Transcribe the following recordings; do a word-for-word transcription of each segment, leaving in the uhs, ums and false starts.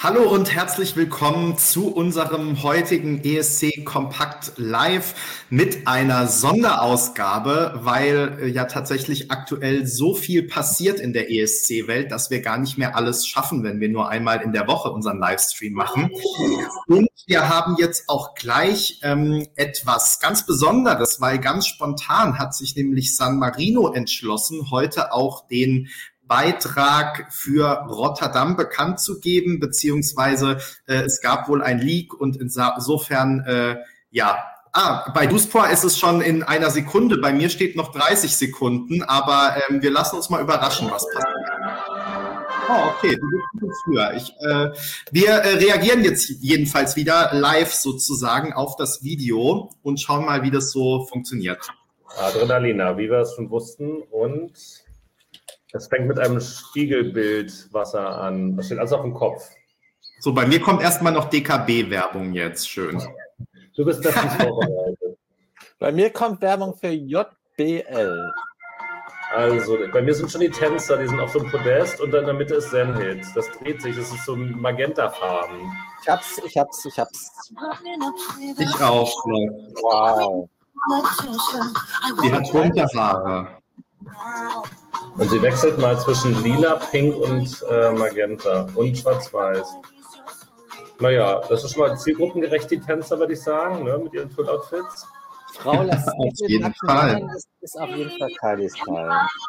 Hallo und herzlich willkommen zu unserem heutigen E S C Kompakt Live mit einer Sonderausgabe, weil äh, ja tatsächlich aktuell so viel passiert in der E S C-Welt, dass wir gar nicht mehr alles schaffen, wenn wir nur einmal in der Woche unseren Livestream machen. Und wir haben jetzt auch gleich ähm, etwas ganz Besonderes, weil ganz spontan hat sich nämlich San Marino entschlossen, heute auch den Beitrag für Rotterdam bekannt zu geben, beziehungsweise äh, es gab wohl ein Leak und insofern, äh, ja, ah, bei Duspor ist es schon in einer Sekunde, bei mir steht noch dreißig Sekunden, aber ähm, wir lassen uns mal überraschen, was passiert. Oh, okay, du bist ein bisschen früher. Ich, äh, wir äh, reagieren jetzt jedenfalls wieder live sozusagen auf das Video und schauen mal, wie das so funktioniert. Adrenalina, wie wir es schon wussten, und es fängt mit einem Spiegelbild Wasser an. Das steht alles auf dem Kopf. So, bei mir kommt erstmal noch D K B-Werbung jetzt. Schön. Du bist bestens vorbereitet. Bei mir kommt Werbung für J B L. Also, bei mir sind schon die Tänzer, die sind auf so einem Podest und dann in der Mitte ist Zenhit. Das dreht sich, das ist so ein Magentafarben. Ich hab's, ich hab's, ich hab's. Ich auch. Wow. Die hat bunte Haare. Und sie wechselt mal zwischen lila, pink und äh, magenta und schwarz-weiß. Naja, das ist schon mal zielgruppengerecht, die Tänzer, würde ich sagen, ne, mit ihren Full-Outfits. Frau, lass auf jeden Fall. Rein, das ist auf jeden Fall Kailis Fall.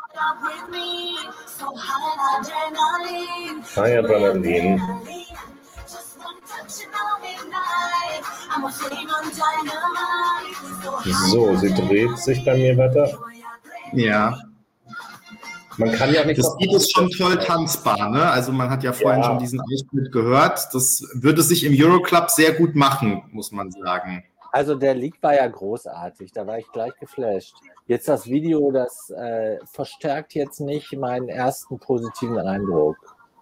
Hi, Adrenalin. So, sie dreht sich bei mir weiter. Ja. Man kann ja nicht. Das Lied ist schon toll tanzbar, ne? Also man hat ja vorhin ja. schon diesen Ausschnitt gehört. Das würde sich im Euroclub sehr gut machen, muss man sagen. Also der Leak war ja großartig, da war ich gleich geflasht. Jetzt das Video, das äh, verstärkt jetzt nicht meinen ersten positiven Eindruck.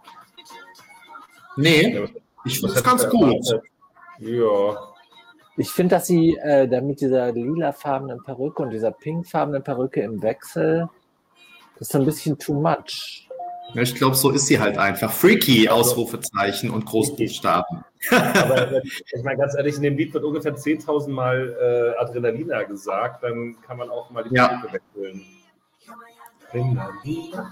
Nee, ich finde es ganz gut. Ja. Ich finde, dass sie äh, da mit dieser lilafarbenen Perücke und dieser pinkfarbenen Perücke im Wechsel, das ist ein bisschen too much. Ja, ich glaube, so ist sie halt einfach. Freaky, Ausrufezeichen und Großbuchstaben. Aber ich meine, ganz ehrlich, in dem Lied wird ungefähr zehntausend Mal äh, Adrenalina gesagt, dann kann man auch mal die ja. Perücke wechseln. Adrenalina.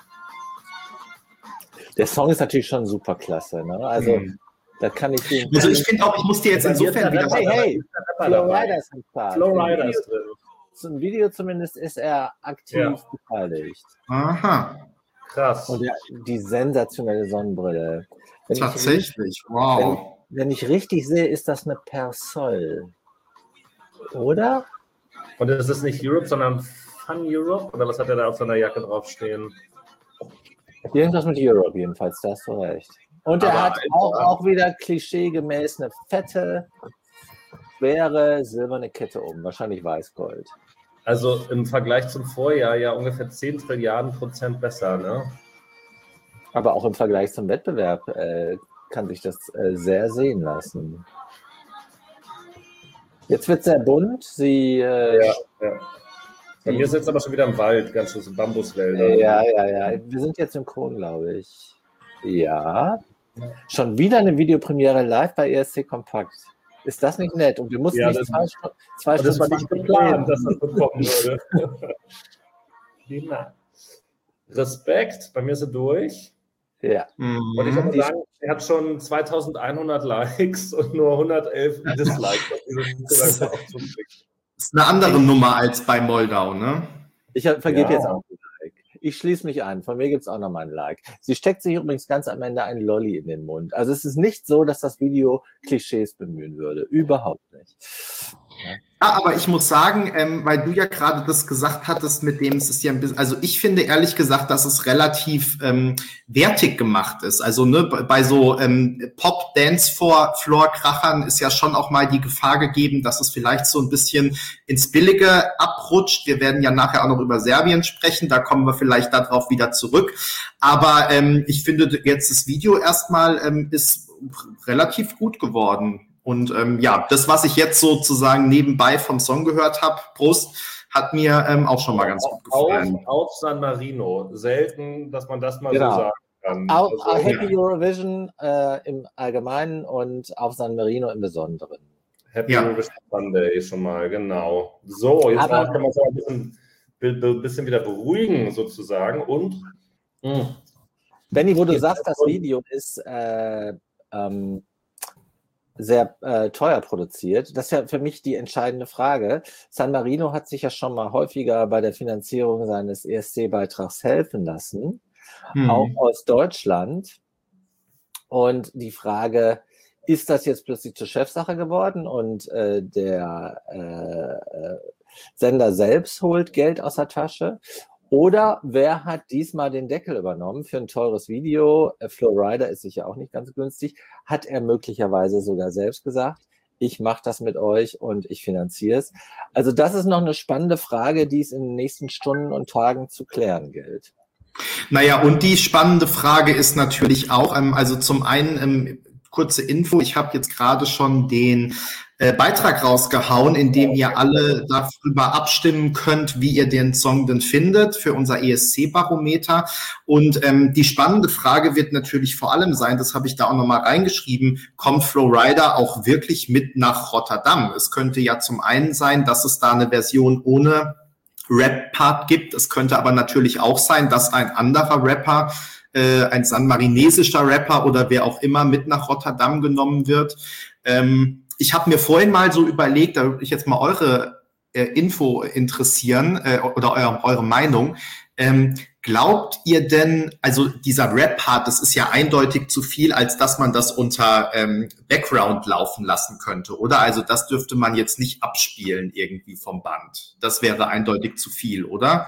Der Song ist natürlich schon super klasse, ne? Also, hm. da kann ich den. Also, ich finde auch, ich muss dir jetzt insofern wieder. Hey, hey, Flowrider ist am Start. Flowrider ist drin. Zum Video zumindest ist er aktiv ja. beteiligt. Aha. Krass. Und der, die sensationelle Sonnenbrille. Wenn Tatsächlich, ich, wow. Wenn, wenn ich richtig sehe, ist das eine Persol. Oder? Und es ist nicht Europe, sondern Fun Europe? Oder was hat er da auf seiner Jacke draufstehen? Irgendwas mit Europe jedenfalls, da hast du recht. Und er hat auch, auch wieder klischeegemäß eine fette, schwere silberne Kette um, wahrscheinlich Weißgold. Also im Vergleich zum Vorjahr ja ungefähr zehn Trilliarden Prozent besser, ne? Aber auch im Vergleich zum Wettbewerb äh, kann sich das äh, sehr sehen lassen. Jetzt wird es sehr bunt. Sie, äh, ja, ja. Bei mir ist jetzt aber schon wieder im Wald, ganz schön Bambuswälder. Ja, ja, ja. Wir sind jetzt synchron, glaube ich. Ja. Schon wieder eine Videopremiere live bei E S C Kompakt. Ist das nicht nett? Und wir mussten ja, nicht zwei, zwei Stunden. Das war nicht geplant, dass das bekommen würde. Lina. Respekt, bei mir ist er durch. Ja. Und ich würde sagen, er hat schon zweitausendeinhundert Likes und nur hundertelf Dislikes. Das ist eine andere Nummer als bei Moldau, ne? Ich vergebe ja. jetzt auch ein Like. Ich schließe mich an. Von mir gibt es auch nochmal ein Like. Sie steckt sich übrigens ganz am Ende ein Lolli in den Mund. Also es ist nicht so, dass das Video Klischees bemühen würde. Überhaupt nicht. Ja. Ja, aber ich muss sagen, ähm, weil du ja gerade das gesagt hattest, mit dem es ist ja ein bisschen, also ich finde ehrlich gesagt, dass es relativ ähm, wertig gemacht ist. Also ne, bei so ähm, Pop-Dance-Floor-Krachern ist ja schon auch mal die Gefahr gegeben, dass es vielleicht so ein bisschen ins Billige abrutscht. Wir werden ja nachher auch noch über Serbien sprechen, da kommen wir vielleicht darauf wieder zurück. Aber ähm, ich finde jetzt das Video erstmal ähm, ist relativ gut geworden. Und ähm, ja, das, was ich jetzt sozusagen nebenbei vom Song gehört habe, Prost, hat mir ähm, auch schon mal ganz gut gefallen. Auf, auf San Marino. Selten, dass man das mal genau. so sagt. kann. Auch Also, Happy Eurovision äh, im Allgemeinen und auf San Marino im Besonderen. Happy Ja. Eurovision Sunday schon mal, genau. So, jetzt Aber- kann man uns ein bisschen, ein bisschen wieder beruhigen sozusagen und mh. Benni, wo du Jetzt- sagst, das Video ist äh, ähm, sehr äh, teuer produziert, das ist ja für mich die entscheidende Frage. San Marino hat sich ja schon mal häufiger bei der Finanzierung seines E S C-Beitrags helfen lassen, Hm. auch aus Deutschland. Und die Frage, ist das jetzt plötzlich zur Chefsache geworden und äh, der äh, äh, Sender selbst holt Geld aus der Tasche? Oder wer hat diesmal den Deckel übernommen für ein teures Video? Äh, Flo Rida ist sicher auch nicht ganz günstig. Hat er möglicherweise sogar selbst gesagt, ich mache das mit euch und ich finanziere es? Also das ist noch eine spannende Frage, die es in den nächsten Stunden und Tagen zu klären gilt. Naja, und die spannende Frage ist natürlich auch, ähm, also zum einen, ähm, kurze Info, ich habe jetzt gerade schon den äh, Beitrag rausgehauen, in dem ihr alle darüber abstimmen könnt, wie ihr den Song denn findet für unser E S C-Barometer. Und ähm, die spannende Frage wird natürlich vor allem sein, das habe ich da auch nochmal reingeschrieben, kommt Flo Rida auch wirklich mit nach Rotterdam? Es könnte ja zum einen sein, dass es da eine Version ohne Rap-Part gibt. Es könnte aber natürlich auch sein, dass ein anderer Rapper, äh, ein sanmarinesischer Rapper oder wer auch immer mit nach Rotterdam genommen wird. Ähm, ich habe mir vorhin mal so überlegt, da würde ich jetzt mal eure äh, Info interessieren äh, oder eure, eure Meinung. Ähm, glaubt ihr denn, also dieser Rap-Part, das ist ja eindeutig zu viel, als dass man das unter ähm, Background laufen lassen könnte, oder? Also das dürfte man jetzt nicht abspielen irgendwie vom Band. Das wäre eindeutig zu viel, oder?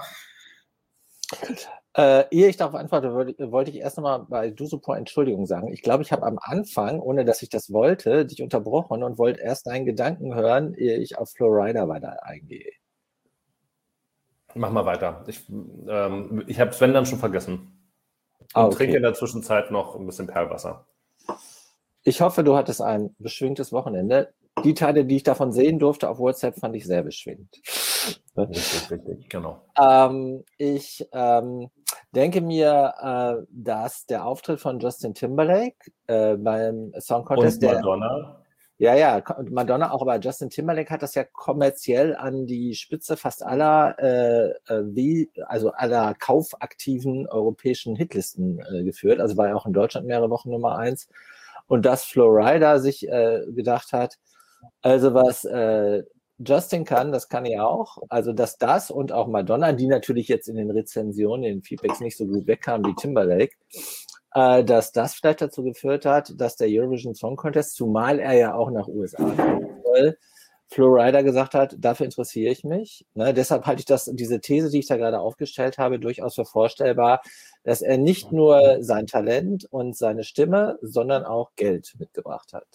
Äh, ehe ich darauf antworte, wollte, wollte ich erst nochmal bei DoSupport Entschuldigung sagen. Ich glaube, ich habe am Anfang, ohne dass ich das wollte, dich unterbrochen und wollte erst deinen Gedanken hören, ehe ich auf Flo Rida weiter eingehe. Mach mal weiter. Ich, ähm, ich habe Sven dann schon vergessen. Und Ah, okay. trinke in der Zwischenzeit noch ein bisschen Perlwasser. Ich hoffe, du hattest ein beschwingtes Wochenende. Die Teile, die ich davon sehen durfte auf WhatsApp, fand ich sehr beschwingt. Richtig, richtig, genau. Ähm, ich ähm, denke mir, äh, dass der Auftritt von Justin Timberlake äh, beim Song Contest, Und der, Madonna. ja, ja, Madonna auch, aber Justin Timberlake hat das ja kommerziell an die Spitze fast aller, äh, wie, also aller kaufaktiven europäischen Hitlisten äh, geführt. Also war ja auch in Deutschland mehrere Wochen Nummer eins. Und dass Flo Rida sich äh, gedacht hat, also was äh, Justin kann, das kann er auch. Also dass das und auch Madonna, die natürlich jetzt in den Rezensionen, in den Feedbacks nicht so gut wegkam wie Timberlake, äh, dass das vielleicht dazu geführt hat, dass der Eurovision Song Contest, zumal er ja auch nach U S A kommen soll, Flo Rida gesagt hat, dafür interessiere ich mich. Ne, deshalb halte ich das, diese These, die ich da gerade aufgestellt habe, durchaus für vorstellbar, dass er nicht nur sein Talent und seine Stimme, sondern auch Geld mitgebracht hat.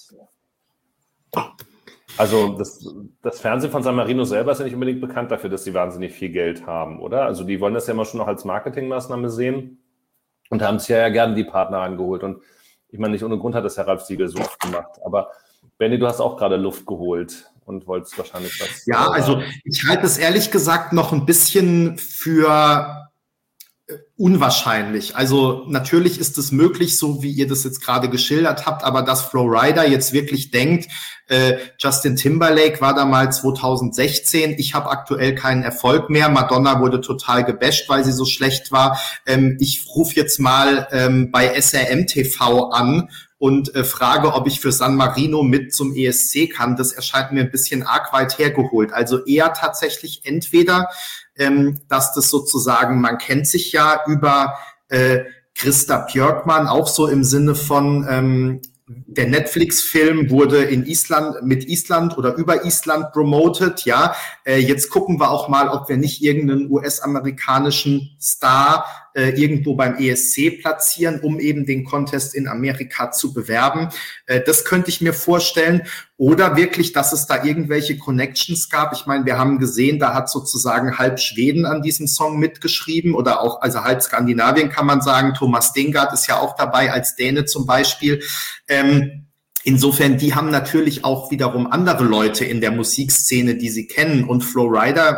Also das, das Fernsehen von San Marino selber ist ja nicht unbedingt bekannt dafür, dass sie wahnsinnig viel Geld haben, oder? Also die wollen das ja immer schon noch als Marketingmaßnahme sehen und haben sich ja, ja gerne die Partner angeholt. Und ich meine, nicht ohne Grund hat das Herr Ralf Siegel so oft gemacht. Aber Benni, du hast auch gerade Luft geholt und wolltest wahrscheinlich was... Ja, also ich halte es ehrlich gesagt noch ein bisschen für unwahrscheinlich. Also natürlich ist es möglich, so wie ihr das jetzt gerade geschildert habt, aber dass Flo Rida jetzt wirklich denkt, äh, Justin Timberlake war da mal zwanzig sechzehn, ich habe aktuell keinen Erfolg mehr, Madonna wurde total gebasht, weil sie so schlecht war. Ähm, ich rufe jetzt mal ähm, bei S R M T V an und äh, frage, ob ich für San Marino mit zum E S C kann. Das erscheint mir ein bisschen arg weit hergeholt. Also eher tatsächlich entweder Ähm, dass das sozusagen, man kennt sich ja über äh, Christa Björkman, auch so im Sinne von, ähm, der Netflix-Film wurde in Island, mit Island oder über Island promoted, ja. Äh, jetzt gucken wir auch mal, ob wir nicht irgendeinen U S-amerikanischen Star äh, irgendwo beim E S C platzieren, um eben den Contest in Amerika zu bewerben. Äh, das könnte ich mir vorstellen. Oder wirklich, dass es da irgendwelche Connections gab. Ich meine, wir haben gesehen, da hat sozusagen halb Schweden an diesem Song mitgeschrieben oder auch, also halb Skandinavien kann man sagen. Thomas Dengard ist ja auch dabei als Däne zum Beispiel. Ähm, insofern, die haben natürlich auch wiederum andere Leute in der Musikszene, die sie kennen. Und Flo Rida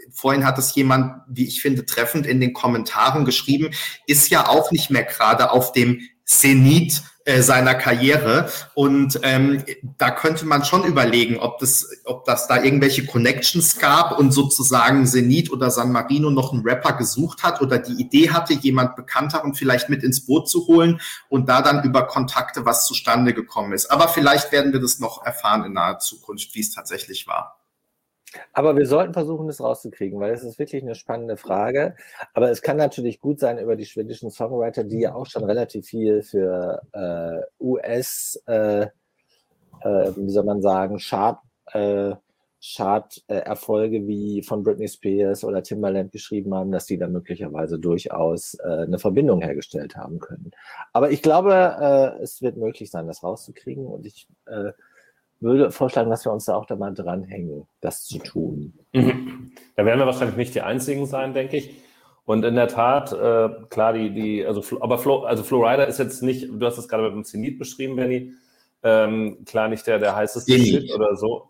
vorhin hat es jemand, wie ich finde, treffend in den Kommentaren geschrieben, ist ja auch nicht mehr gerade auf dem Zenit äh, seiner Karriere. Und ähm, da könnte man schon überlegen, ob das, ob das da irgendwelche Connections gab und sozusagen Zenit oder San Marino noch einen Rapper gesucht hat oder die Idee hatte, jemand Bekannteren vielleicht mit ins Boot zu holen und da dann über Kontakte was zustande gekommen ist. Aber vielleicht werden wir das noch erfahren in naher Zukunft, wie es tatsächlich war. Aber wir sollten versuchen, das rauszukriegen, weil es ist wirklich eine spannende Frage. Aber es kann natürlich gut sein über die schwedischen Songwriter, die ja auch schon relativ viel für äh, U S, äh, äh, wie soll man sagen, Chart, äh, Chart-Erfolge wie von Britney Spears oder Timbaland geschrieben haben, dass die dann möglicherweise durchaus äh, eine Verbindung hergestellt haben können. Aber ich glaube, äh, es wird möglich sein, das rauszukriegen. Und ich äh, würde vorschlagen, dass wir uns da auch da mal dranhängen, das zu tun. Mhm. Da werden wir wahrscheinlich nicht die Einzigen sein, denke ich. Und in der Tat, äh, klar, die, die, also, aber Flo, also Flo Rida ist jetzt nicht, du hast es gerade mit dem Zenit beschrieben, Benny, ähm, klar nicht der, der heißeste Shit oder so.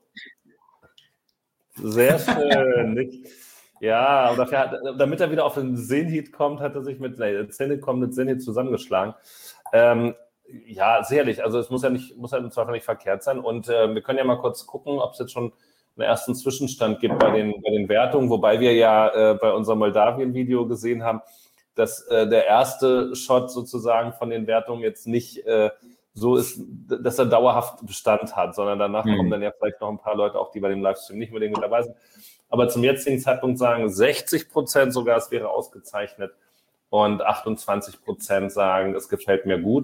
Sehr schön. Nicht? Ja, aber dafür hat, damit er wieder auf den Zenit kommt, hat er sich mit, nee, Zenit kommt mit Zenit zusammengeschlagen. Ähm, Ja, sicherlich. Also es muss ja nicht, muss ja im Zweifel nicht verkehrt sein. Und äh, wir können ja mal kurz gucken, ob es jetzt schon einen ersten Zwischenstand gibt bei den, bei den Wertungen, wobei wir ja äh, bei unserem Moldawien-Video gesehen haben, dass äh, der erste Shot sozusagen von den Wertungen jetzt nicht äh, so ist, dass er dauerhaft Bestand hat, sondern danach mhm. kommen dann ja vielleicht noch ein paar Leute, auch die bei dem Livestream nicht unbedingt mit dabei sind. Aber zum jetzigen Zeitpunkt sagen sechzig Prozent sogar, es wäre ausgezeichnet und achtundzwanzig Prozent sagen, es gefällt mir gut.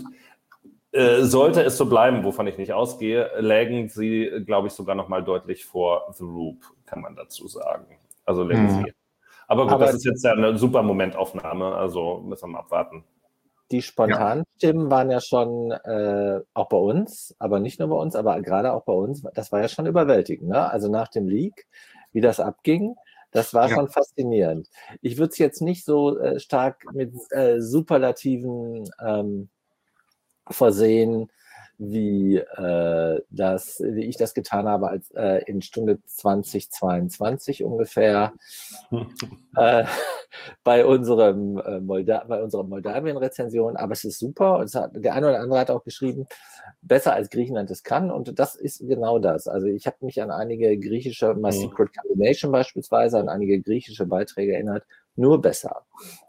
Sollte es so bleiben, wovon ich nicht ausgehe, lägen sie, glaube ich, sogar noch mal deutlich vor The Roop, kann man dazu sagen. Also lägen mhm. sie. Aber gut, Aber das ist jetzt ja eine super Momentaufnahme, also müssen wir mal abwarten. Die spontanen Stimmen ja. waren ja schon äh, auch bei uns, aber nicht nur bei uns, aber gerade auch bei uns, das war ja schon überwältigend. Ne? Also nach dem Leak, wie das abging, das war ja. schon faszinierend. Ich würde es jetzt nicht so äh, stark mit äh, Superlativen ähm, versehen, wie, äh, das, wie ich das getan habe, als äh, in Stunde zwanzig zweiundzwanzig ungefähr äh, bei unserem äh, Molda- bei unserer Moldawien-Rezension. Aber es ist super. Und es hat, der eine oder andere hat auch geschrieben, besser als Griechenland es kann. Und das ist genau das. Also ich habe mich an einige griechische, My Secret Combination beispielsweise, an einige griechische Beiträge erinnert. Nur besser.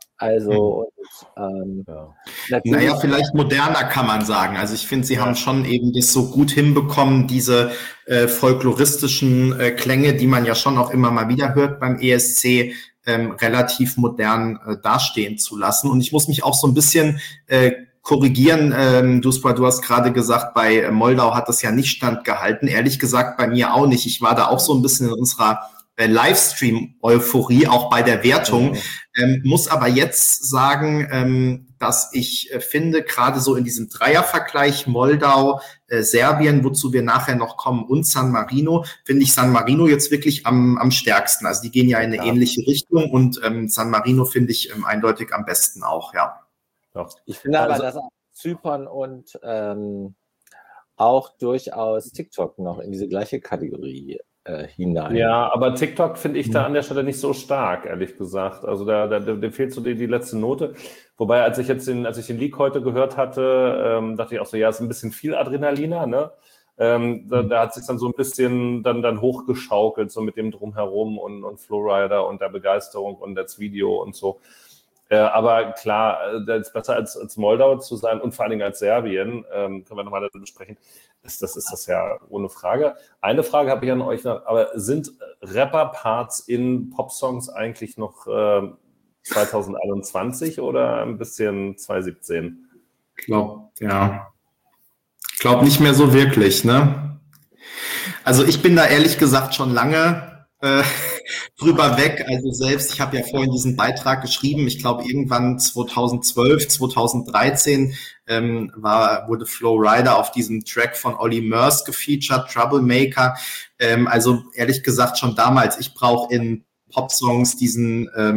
Also, und, ähm, ja. Naja, vielleicht moderner kann man sagen. Also ich finde, sie ja. haben schon eben das so gut hinbekommen, diese äh, folkloristischen äh, Klänge, die man ja schon auch immer mal wieder hört beim E S C, ähm, relativ modern äh, dastehen zu lassen. Und ich muss mich auch so ein bisschen äh, korrigieren. Ähm, du, du hast gerade gesagt, bei Moldau hat das ja nicht standgehalten. Ehrlich gesagt, bei mir auch nicht. Ich war da auch so ein bisschen in unserer Livestream-Euphorie, auch bei der Wertung, mhm. ähm, muss aber jetzt sagen, ähm, dass ich äh, finde, gerade so in diesem Dreiervergleich Moldau, äh, Serbien, wozu wir nachher noch kommen, und San Marino, finde ich San Marino jetzt wirklich am, am stärksten. Also die gehen ja in eine ja. ähnliche Richtung und ähm, San Marino finde ich ähm, eindeutig am besten auch, ja. Doch. Ich finde also, aber, dass Zypern und ähm, auch durchaus TikTok noch in diese gleiche Kategorie hinein. Ja, aber TikTok finde ich da an der Stelle nicht so stark, ehrlich gesagt. Also da, da, da fehlt so die, die letzte Note. Wobei, als ich jetzt den, als ich den Leak heute gehört hatte, ähm, dachte ich auch so, ja, ist ein bisschen viel Adrenaliner, ne? Ähm, da, da hat sich dann so ein bisschen dann, dann hochgeschaukelt, so mit dem Drumherum und, und Flo Rida und der Begeisterung und das Video und so. Äh, aber klar, das ist besser als, als Moldau zu sein und vor allen Dingen als Serbien, ähm, können wir nochmal darüber besprechen. Ist, das ist das ja ohne Frage. Eine Frage habe ich an euch noch, aber sind Rapper-Parts in Popsongs eigentlich noch äh, zwanzig einundzwanzig oder ein bisschen zwanzig siebzehn? Ich glaube, ja. Ich glaube nicht mehr so wirklich, ne? Also ich bin da ehrlich gesagt schon lange äh, drüber weg. Also selbst, ich habe ja vorhin diesen Beitrag geschrieben, ich glaube irgendwann zweitausendzwölf, zweitausenddreizehn ähm, war, wurde Flo Rida auf diesem Track von Olly Murs gefeatured, Troublemaker. Ähm, also ehrlich gesagt schon damals, ich brauche in Popsongs diesen ähm,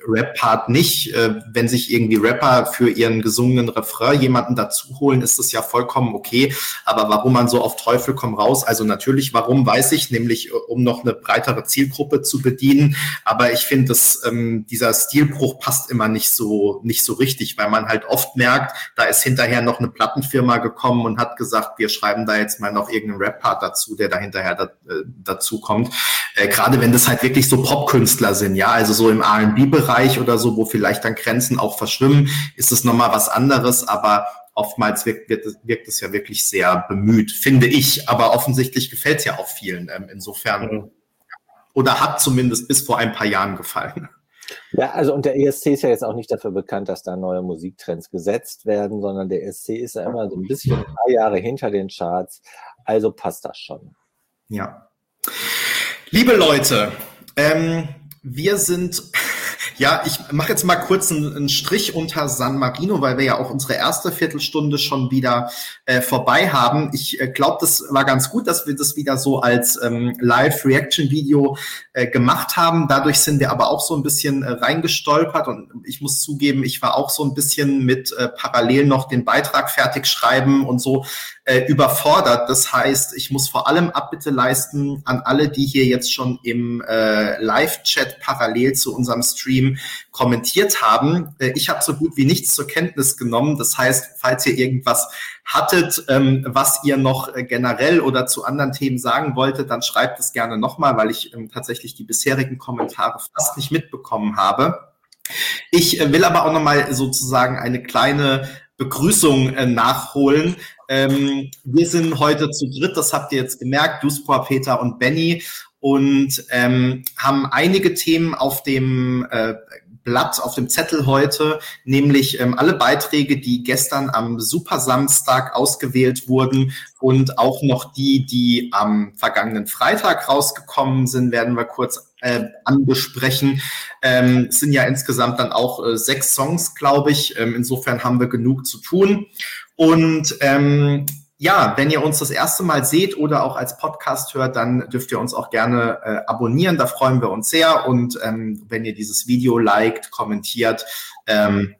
Rap-Part nicht. Äh, wenn sich irgendwie Rapper für ihren gesungenen Refrain jemanden dazu holen, ist das ja vollkommen okay. Aber warum man so auf Teufel komm raus, also natürlich, warum, weiß ich, nämlich um noch eine breitere Zielgruppe zu bedienen. Aber ich finde, dass ähm, dieser Stilbruch passt immer nicht so, nicht so richtig, weil man halt oft merkt, da ist hinterher noch eine Plattenfirma gekommen und hat gesagt, wir schreiben da jetzt mal noch irgendeinen Rap-Part dazu, der da hinterher da, äh, dazu kommt. Äh, gerade wenn das halt wirklich so Popkünstler sind, ja, also so im R and B-Bereich oder so, wo vielleicht dann Grenzen auch verschwimmen, ist es nochmal was anderes, aber oftmals wirkt, wird, wirkt es ja wirklich sehr bemüht, finde ich, aber offensichtlich gefällt es ja auch vielen, ähm, insofern, mhm. oder hat zumindest bis vor ein paar Jahren gefallen. Ja, also und der E S C ist ja jetzt auch nicht dafür bekannt, dass da neue Musiktrends gesetzt werden, sondern der E S C ist ja immer so ein bisschen ein paar Jahre hinter den Charts, also passt das schon. Ja. Liebe Leute, ähm, wir sind, ja, ich mache jetzt mal kurz einen, einen Strich unter San Marino, weil wir ja auch unsere erste Viertelstunde schon wieder äh, vorbei haben. Ich äh, glaube, das war ganz gut, dass wir das wieder so als ähm, Live-Reaction-Video äh, gemacht haben. Dadurch sind wir aber auch so ein bisschen äh, reingestolpert und ich muss zugeben, ich war auch so ein bisschen mit äh, parallel noch den Beitrag fertig schreiben und so äh, überfordert. Das heißt, ich muss vor allem Abbitte leisten an alle, die hier jetzt schon im äh, Live-Chat parallel zu unserem Stream kommentiert haben. Äh, ich habe so gut wie nichts zur Kenntnis genommen. Das heißt, falls ihr irgendwas hattet, ähm, was ihr noch äh, generell oder zu anderen Themen sagen wolltet, dann schreibt es gerne nochmal, weil ich ähm, tatsächlich die bisherigen Kommentare fast nicht mitbekommen habe. Ich äh, will aber auch nochmal sozusagen eine kleine Begrüßung äh, nachholen. Ähm, wir sind heute zu dritt, das habt ihr jetzt gemerkt, Duspor, Peter und Benny, und ähm, haben einige Themen auf dem äh, Blatt, auf dem Zettel heute, nämlich ähm, alle Beiträge, die gestern am Super-Samstag ausgewählt wurden und auch noch die, die am vergangenen Freitag rausgekommen sind, werden wir kurz äh, anbesprechen. Ähm, es sind ja insgesamt dann auch äh, sechs Songs, glaube ich. Ähm, insofern haben wir genug zu tun. Und ähm, ja, wenn ihr uns das erste Mal seht oder auch als Podcast hört, dann dürft ihr uns auch gerne äh, abonnieren. Da freuen wir uns sehr. Und ähm, wenn ihr dieses Video liked, kommentiert, ähm,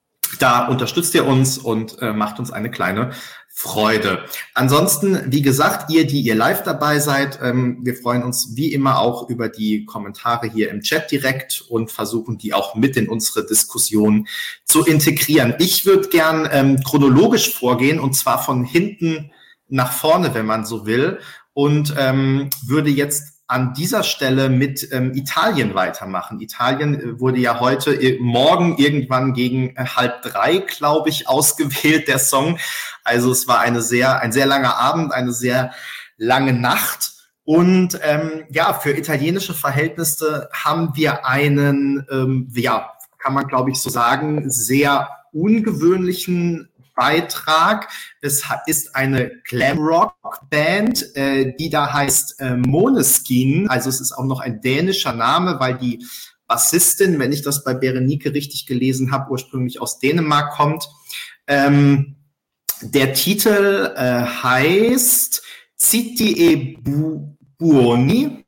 da unterstützt ihr uns und äh, macht uns eine kleine Freude. Ansonsten, wie gesagt, ihr, die ihr live dabei seid, ähm, wir freuen uns wie immer auch über die Kommentare hier im Chat direkt und versuchen die auch mit in unsere Diskussion zu integrieren. Ich würde gern ähm, chronologisch vorgehen und zwar von hinten nach vorne, wenn man so will, und ähm, würde jetzt an dieser Stelle mit ähm, Italien weitermachen. Italien äh, wurde ja heute, äh, morgen irgendwann gegen äh, halb drei, glaube ich, ausgewählt, der Song. Also es war eine sehr, ein sehr langer Abend, eine sehr lange Nacht. Und ähm, ja, für italienische Verhältnisse haben wir einen, ähm, ja, kann man glaube ich so sagen, sehr ungewöhnlichen Beitrag. Es ist eine Glamrock-Band, äh, die da heißt äh, Måneskin. Also es ist auch noch ein dänischer Name, weil die Bassistin, wenn ich das bei Berenike richtig gelesen habe, ursprünglich aus Dänemark kommt. Ähm, der Titel äh, heißt Zitti e Bu- Buoni.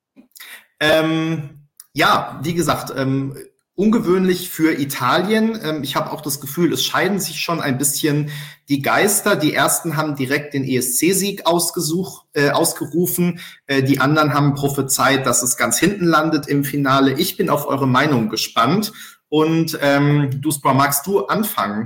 Ähm, ja, wie gesagt, ähm, ungewöhnlich für Italien. Ich habe auch das Gefühl, es scheiden sich schon ein bisschen die Geister. Die ersten haben direkt den E S C-Sieg ausgesucht, äh, ausgerufen. Äh, die anderen haben prophezeit, dass es ganz hinten landet im Finale. Ich bin auf eure Meinung gespannt. Und ähm, Duspor, magst du anfangen?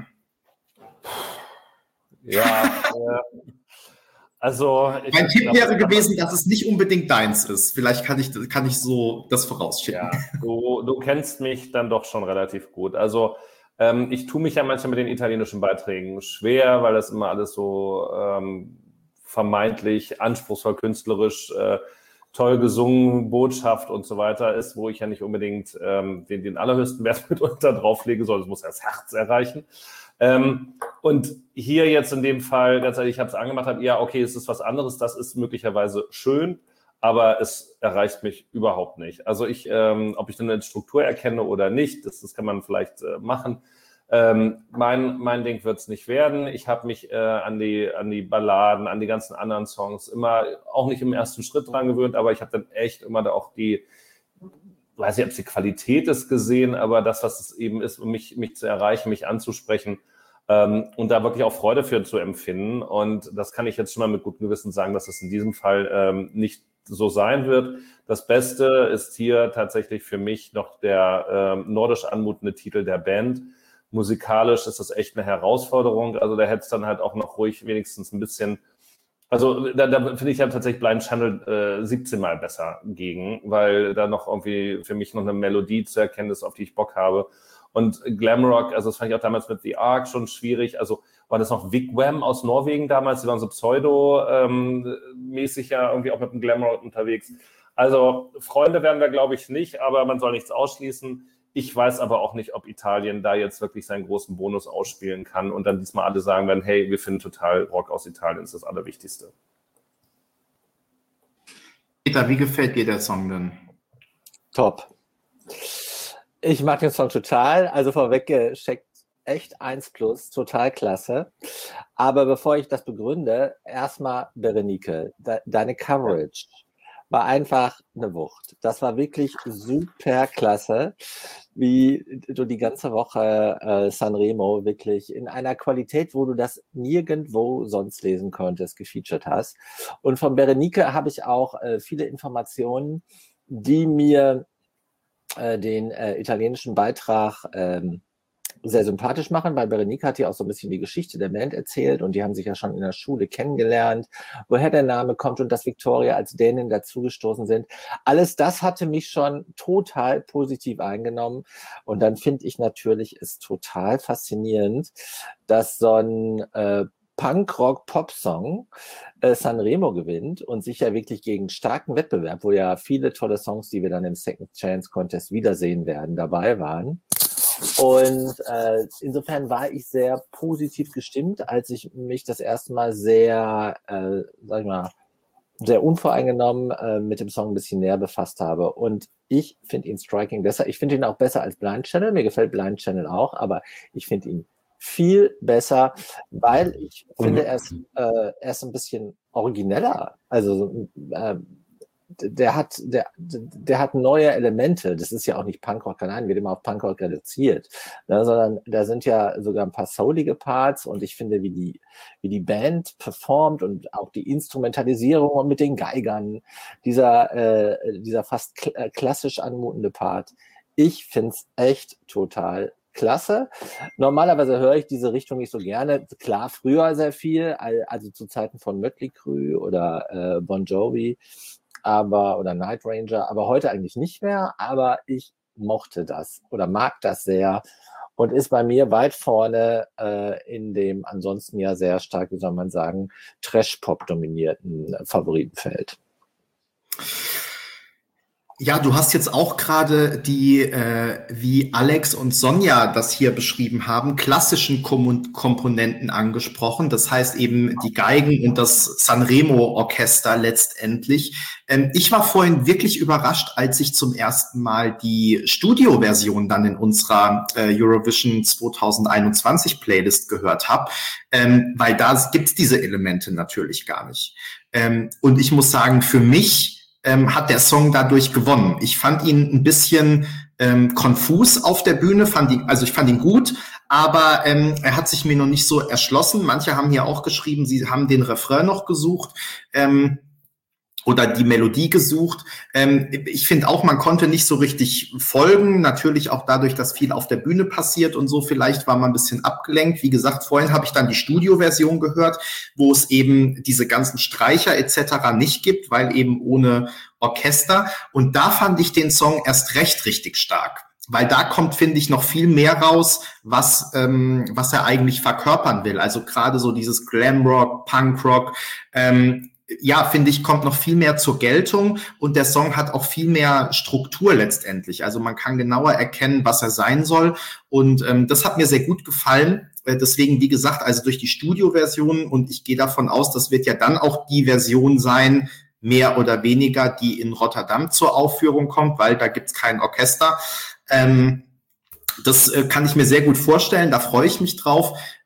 Ja, äh, also... Ich mein Tipp glaub, wäre gewesen, dass es nicht unbedingt deins ist. Vielleicht kann ich, kann ich so das vorausschicken. Ja, du, du kennst mich dann doch schon relativ gut. Also ähm, ich tue mich ja manchmal mit den italienischen Beiträgen schwer, weil das immer alles so ähm, vermeintlich anspruchsvoll, künstlerisch, äh, toll gesungen, Botschaft und so weiter ist, wo ich ja nicht unbedingt ähm, den, den allerhöchsten Wert mitunter drauflege, sondern es muss ja das Herz erreichen. Ähm, und hier jetzt in dem Fall, ganz ehrlich, ich habe es angemacht, habe, ja, okay, es ist was anderes, das ist möglicherweise schön, aber es erreicht mich überhaupt nicht. Also ich, ähm, ob ich dann eine Struktur erkenne oder nicht, das, das kann man vielleicht äh, machen. Ähm, mein, mein Ding wird es nicht werden. Ich habe mich äh, an die, an die Balladen, an die ganzen anderen Songs immer auch nicht im ersten Schritt dran gewöhnt, aber ich habe dann echt immer da auch die weiß nicht, ob es die Qualität ist gesehen, aber das, was es eben ist, um mich, mich zu erreichen, mich anzusprechen ähm, und da wirklich auch Freude für zu empfinden. Und das kann ich jetzt schon mal mit gutem Gewissen sagen, dass es in diesem Fall ähm, nicht so sein wird. Das Beste ist hier tatsächlich für mich noch der ähm, nordisch anmutende Titel der Band. Musikalisch ist das echt eine Herausforderung. Also da hätte es dann halt auch noch ruhig wenigstens ein bisschen, also da, da finde ich ja tatsächlich Blind Channel äh, siebzehn Mal besser gegen, weil da noch irgendwie für mich noch eine Melodie zu erkennen ist, auf die ich Bock habe. Und Glamrock, also das fand ich auch damals mit The Ark schon schwierig. Also war das noch Wigwam aus Norwegen damals, die waren so pseudo-mäßig ähm, ja irgendwie auch mit dem Glamrock unterwegs. Also Freunde werden wir, glaube ich, nicht, aber man soll nichts ausschließen. Ich weiß aber auch nicht, ob Italien da jetzt wirklich seinen großen Bonus ausspielen kann und dann diesmal alle sagen werden, hey, wir finden total Rock aus Italien, ist das Allerwichtigste. Peter, wie gefällt dir der Song denn? Top. Ich mag den Song total, also vorweggeschickt, echt eins plus, total klasse. Aber bevor ich das begründe, erstmal Berenike, de- deine Coverage war einfach eine Wucht. Das war wirklich super klasse, wie du die ganze Woche äh, Sanremo wirklich in einer Qualität, wo du das nirgendwo sonst lesen konntest, gefeatured hast. Und von Berenike habe ich auch äh, viele Informationen, die mir äh, den äh, italienischen Beitrag ähm, sehr sympathisch machen, weil Berenike hat ja auch so ein bisschen die Geschichte der Band erzählt und die haben sich ja schon in der Schule kennengelernt, woher der Name kommt und dass Victoria als Dänin dazugestoßen sind. Alles das hatte mich schon total positiv eingenommen und dann finde ich natürlich es total faszinierend, dass so ein äh, Punk-Rock-Pop-Song äh, Sanremo gewinnt und sich ja wirklich gegen starken Wettbewerb, wo ja viele tolle Songs, die wir dann im Second Chance Contest wiedersehen werden, dabei waren. Und äh, insofern war ich sehr positiv gestimmt, als ich mich das erste Mal sehr, äh, sag ich mal, sehr unvoreingenommen äh, mit dem Song ein bisschen näher befasst habe. Und ich finde ihn striking besser. Ich finde ihn auch besser als Blind Channel. Mir gefällt Blind Channel auch, aber ich finde ihn viel besser, weil ich mhm. finde, er ist, äh, er ist ein bisschen origineller. Also äh, der hat, der, der hat neue Elemente. Das ist ja auch nicht Punkrock allein, wird immer auf Punkrock reduziert, ne, sondern da sind ja sogar ein paar soulige Parts und ich finde, wie die, wie die Band performt und auch die Instrumentalisierung mit den Geigern, dieser, äh, dieser fast kl- klassisch anmutende Part. Ich find's echt total klasse. Normalerweise höre ich diese Richtung nicht so gerne. Klar, früher sehr viel, also zu Zeiten von Mötley Crüe oder äh, Bon Jovi, aber oder Night Ranger, aber heute eigentlich nicht mehr, aber ich mochte das oder mag das sehr und ist bei mir weit vorne äh, in dem ansonsten ja sehr stark, wie soll man sagen, Trash-Pop-dominierten Favoritenfeld. Ja, du hast jetzt auch gerade die, äh, wie Alex und Sonja das hier beschrieben haben, klassischen Kom- Komponenten angesprochen. Das heißt eben die Geigen und das Sanremo-Orchester letztendlich. Ähm, ich war vorhin wirklich überrascht, als ich zum ersten Mal die Studioversion dann in unserer äh, Eurovision zwanzig einundzwanzig Playlist gehört habe, ähm, weil da gibt's diese Elemente natürlich gar nicht. Ähm, und ich muss sagen, für mich Ähm, hat der Song dadurch gewonnen. Ich fand ihn ein bisschen ähm, konfus auf der Bühne, fand ihn, also ich fand ihn gut, aber ähm, er hat sich mir noch nicht so erschlossen. Manche haben hier auch geschrieben, sie haben den Refrain noch gesucht ähm, oder die Melodie gesucht. Ähm, ich finde auch, man konnte nicht so richtig folgen, natürlich auch dadurch, dass viel auf der Bühne passiert und so. Vielleicht war man ein bisschen abgelenkt. Wie gesagt, vorhin habe ich dann die Studioversion gehört, wo es eben diese ganzen Streicher et cetera nicht gibt, weil eben ohne Orchester. Und da fand ich den Song erst recht richtig stark. Weil da kommt, finde ich, noch viel mehr raus, was ähm, was er eigentlich verkörpern will. Also gerade so dieses Glamrock, Punkrock, ähm, ja, finde ich, kommt noch viel mehr zur Geltung und der Song hat auch viel mehr Struktur letztendlich. Also man kann genauer erkennen, was er sein soll und ähm, das hat mir sehr gut gefallen. Äh, deswegen, wie gesagt, also durch die Studioversion und ich gehe davon aus, das wird ja dann auch die Version sein, mehr oder weniger, die in Rotterdam zur Aufführung kommt, weil da gibt's kein Orchester. Ähm, Das äh, kann ich mir sehr gut vorstellen, da freue ich mich drauf.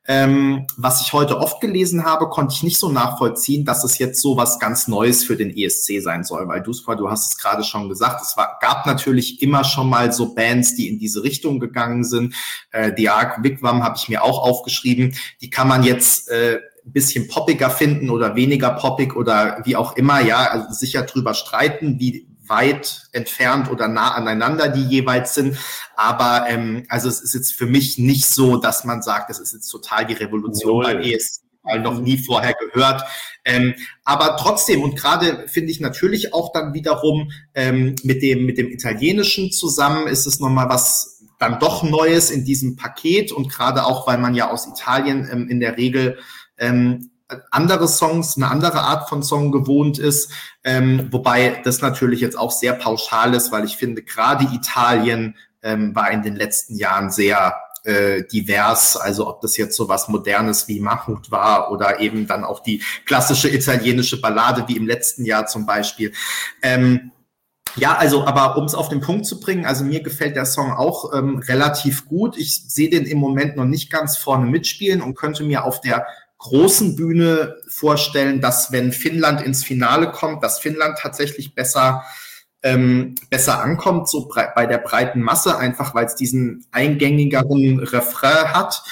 Ähm, was ich heute oft gelesen habe, konnte ich nicht so nachvollziehen, dass es jetzt so was ganz Neues für den E S C sein soll, weil du, du hast es gerade schon gesagt, es war, gab natürlich immer schon mal so Bands, die in diese Richtung gegangen sind. Äh, die Ark Wigwam habe ich mir auch aufgeschrieben. Die kann man jetzt äh, ein bisschen poppiger finden oder weniger poppig oder wie auch immer, ja, also sicher drüber streiten, wie weit entfernt oder nah aneinander die jeweils sind. Aber ähm, also es ist jetzt für mich nicht so, dass man sagt, das ist jetzt total die Revolution Null. beim E S C, weil noch nie vorher gehört. Ähm, aber trotzdem, und gerade finde ich natürlich auch dann wiederum ähm, mit dem mit dem Italienischen zusammen ist es nochmal was dann doch Neues in diesem Paket. Und gerade auch, weil man ja aus Italien ähm, in der Regel ähm, andere Songs, eine andere Art von Song gewohnt ist, ähm, wobei das natürlich jetzt auch sehr pauschal ist, weil ich finde, gerade Italien ähm, war in den letzten Jahren sehr äh, divers, also ob das jetzt so was Modernes wie Mahmoud war oder eben dann auch die klassische italienische Ballade wie im letzten Jahr zum Beispiel. Ähm, Ja, also, aber um es auf den Punkt zu bringen, also mir gefällt der Song auch ähm, relativ gut. Ich sehe den im Moment noch nicht ganz vorne mitspielen und könnte mir auf der großen Bühne vorstellen, dass wenn Finnland ins Finale kommt, dass Finnland tatsächlich besser ähm, besser ankommt, so brei- bei der breiten Masse, einfach weil es diesen eingängigeren Refrain hat.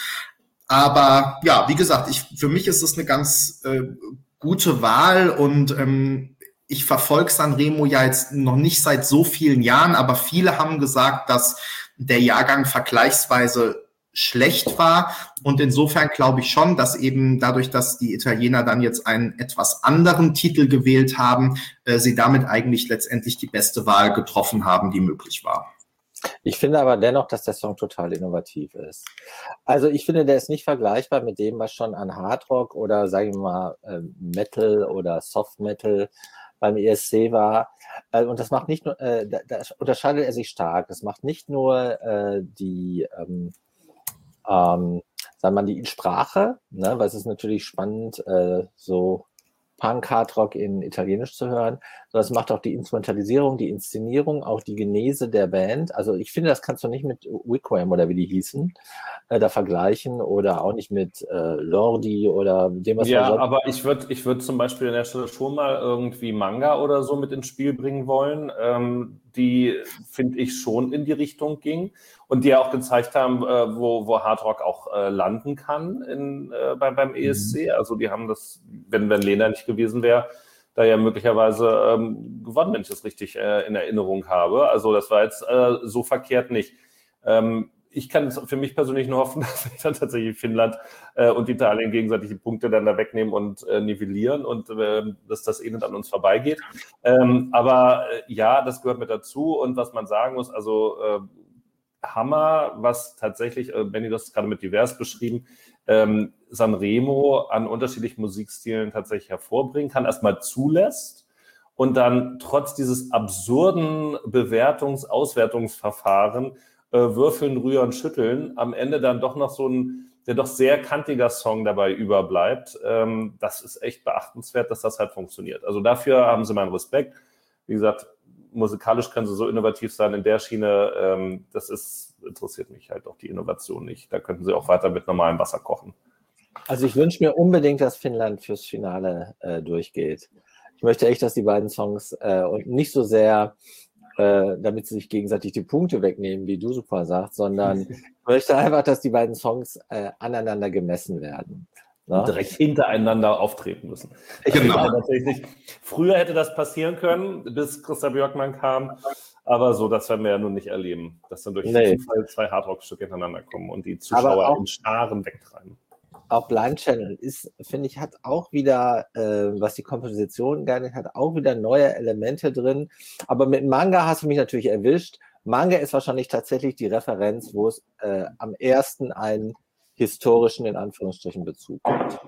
Aber ja, wie gesagt, ich, für mich ist es eine ganz äh, gute Wahl und ähm, ich verfolge Sanremo ja jetzt noch nicht seit so vielen Jahren, aber viele haben gesagt, dass der Jahrgang vergleichsweise schlecht war. Und insofern glaube ich schon, dass eben dadurch, dass die Italiener dann jetzt einen etwas anderen Titel gewählt haben, äh, sie damit eigentlich letztendlich die beste Wahl getroffen haben, die möglich war. Ich finde aber dennoch, dass der Song total innovativ ist. Also ich finde, der ist nicht vergleichbar mit dem, was schon an Hardrock oder, sagen wir mal, Metal oder Soft Metal beim E S C war. Und das macht nicht nur, äh, da, da unterscheidet er sich stark. Das macht nicht nur äh, die, ähm, ähm, sagen wir mal, die Sprache, ne, weil es ist natürlich spannend, äh, so Punk, Hardrock in Italienisch zu hören, sondern es macht auch die Instrumentalisierung, die Inszenierung, auch die Genese der Band. Also ich finde, das kannst du nicht mit Wigwam oder wie die hießen, äh, da vergleichen oder auch nicht mit äh, Lordi oder dem, was Ja, man sonst... aber ich würde ich würd zum Beispiel an der Stelle schon mal irgendwie Manga oder so mit ins Spiel bringen wollen, ähm, die, finde ich, schon in die Richtung ging und die ja auch gezeigt haben, äh, wo, wo Hardrock auch äh, landen kann in, äh, bei, beim E S C. Also die haben das, wenn, wenn Lena nicht gewesen wäre, da ja möglicherweise ähm, gewonnen, wenn ich das richtig äh, in Erinnerung habe. Also das war jetzt äh, so verkehrt nicht. Ähm, ich kann für mich persönlich nur hoffen, dass dann tatsächlich Finnland äh, und Italien gegenseitig die Punkte dann da wegnehmen und äh, nivellieren und äh, dass das Elend an uns vorbeigeht. Ähm, aber äh, ja, das gehört mit dazu. Und was man sagen muss, also äh, Hammer, was tatsächlich, äh, Benny, du hast es gerade mit divers beschrieben, ähm, Sanremo an unterschiedlichen Musikstilen tatsächlich hervorbringen kann, erstmal zulässt und dann trotz dieses absurden Bewertungs-, Auswertungsverfahren äh, würfeln, rühren, schütteln, am Ende dann doch noch so ein, der doch sehr kantiger Song dabei überbleibt. Ähm, das ist echt beachtenswert, dass das halt funktioniert. Also dafür haben sie meinen Respekt. Wie gesagt, musikalisch können sie so innovativ sein in der Schiene, ähm, das ist, interessiert mich halt auch die Innovation nicht. Da könnten sie auch weiter mit normalem Wasser kochen. Also ich wünsche mir unbedingt, dass Finnland fürs Finale äh, durchgeht. Ich möchte echt, dass die beiden Songs äh, und nicht so sehr, äh, damit sie sich gegenseitig die Punkte wegnehmen, wie du super sagst, sondern ich möchte einfach, dass die beiden Songs äh, aneinander gemessen werden. Ja? Direkt hintereinander auftreten müssen. Genau. Tatsächlich. Früher hätte das passieren können, bis Christa Björkman kam, aber so, das werden wir ja nun nicht erleben, dass dann durch nee. Zufall zwei Hardrock-Stücke hintereinander kommen und die Zuschauer auch, in Scharen wegtreiben. Auch Blind Channel ist, finde ich, hat auch wieder, äh, was die Komposition geil hat, auch wieder neue Elemente drin. Aber mit Manga hast du mich natürlich erwischt. Manga ist wahrscheinlich tatsächlich die Referenz, wo es äh, am ersten einen historischen, in Anführungsstrichen, Bezug gibt.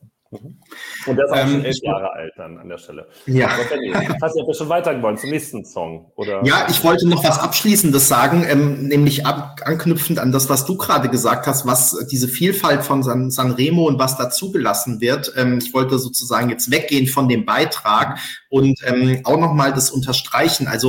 Und der ist auch ähm, schon elf Jahre alt dann an der Stelle. Ja. Hast du ja schon weitergewollt zum nächsten Song? Oder? Ja, ich wollte noch was Abschließendes sagen, ähm, nämlich ab, anknüpfend an das, was du gerade gesagt hast, was diese Vielfalt von San, Sanremo und was da zugelassen wird. Ähm, ich wollte sozusagen jetzt weggehen von dem Beitrag und ähm, auch nochmal das unterstreichen. Also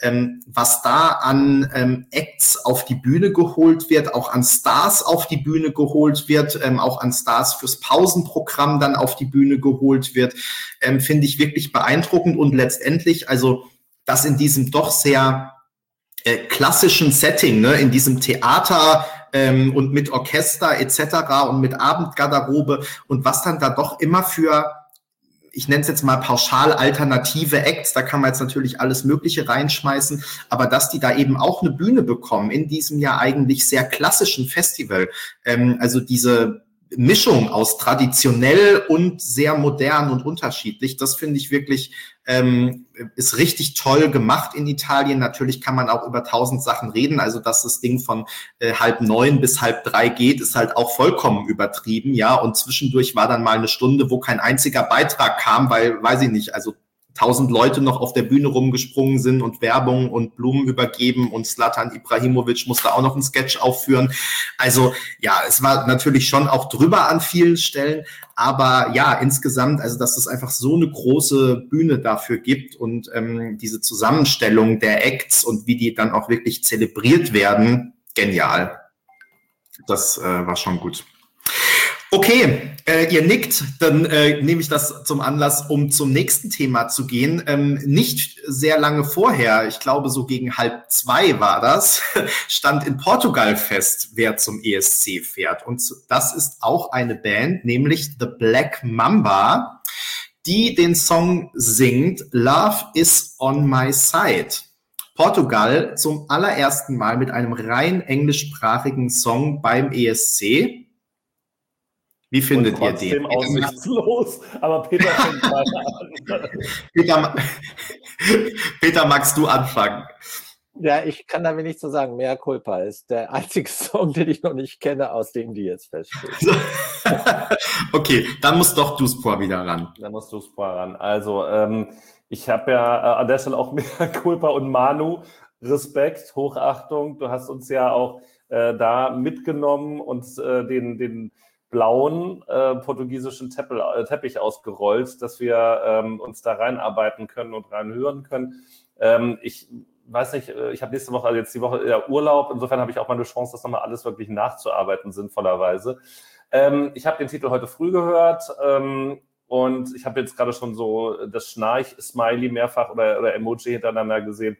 ähm, was da an ähm, Acts auf die Bühne geholt wird, auch an Stars auf die Bühne geholt wird, ähm, auch an Stars fürs Pausenprogramm dann auf die Bühne geholt wird, ähm, finde ich wirklich beeindruckend. Und letztendlich, also das in diesem doch sehr äh, klassischen Setting, ne, in diesem Theater ähm, und mit Orchester et cetera und mit Abendgarderobe und was dann da doch immer für, ich nenne es jetzt mal pauschal alternative Acts, da kann man jetzt natürlich alles Mögliche reinschmeißen, aber dass die da eben auch eine Bühne bekommen in diesem ja eigentlich sehr klassischen Festival, ähm, also diese Mischung aus traditionell und sehr modern und unterschiedlich, das finde ich wirklich, ähm, ist richtig toll gemacht in Italien. Natürlich kann man auch über tausend Sachen reden, also dass das Ding von äh, halb neun bis halb drei geht, ist halt auch vollkommen übertrieben, ja, und zwischendurch war dann mal eine Stunde, wo kein einziger Beitrag kam, weil, weiß ich nicht, also tausend Leute noch auf der Bühne rumgesprungen sind und Werbung und Blumen übergeben und Zlatan Ibrahimovic musste auch noch einen Sketch aufführen. Also ja, es war natürlich schon auch drüber an vielen Stellen, aber ja, insgesamt, also dass es einfach so eine große Bühne dafür gibt und ähm, diese Zusammenstellung der Acts und wie die dann auch wirklich zelebriert werden, genial. Das äh, war schon gut. Okay, äh, ihr nickt, dann äh, nehme ich das zum Anlass, um zum nächsten Thema zu gehen. Ähm, nicht sehr lange vorher, ich glaube so gegen halb zwei war das, stand in Portugal fest, wer zum E S C fährt. Und das ist auch eine Band, nämlich The Black Mamba, die den Song singt Love is on my side. Portugal zum allerersten Mal mit einem rein englischsprachigen Song beim E S C. Wie findet ihr den? Aussichtslos, aber Peter fängt weiter an. Peter, Peter, magst du anfangen? Ja, ich kann da wenig zu sagen. Mea culpa ist der einzige Song, den ich noch nicht kenne, aus dem die jetzt feststeht. Okay, dann musst doch Duspor wieder ran. Dann musst Duspor ran. Also, ähm, ich habe ja äh, an der Stelle auch Mea culpa und Manu. Respekt, Hochachtung. Du hast uns ja auch äh, da mitgenommen und äh, den, den blauen äh, portugiesischen Teppel, äh, Teppich ausgerollt, dass wir ähm, uns da reinarbeiten können und reinhören können. Ähm, ich weiß nicht, ich habe nächste Woche, also jetzt die Woche eher Urlaub, insofern habe ich auch mal eine Chance, das nochmal alles wirklich nachzuarbeiten, sinnvollerweise. Ähm, ich habe den Titel heute früh gehört ähm, und ich habe jetzt gerade schon so das Schnarch-Smiley mehrfach oder, oder Emoji hintereinander gesehen.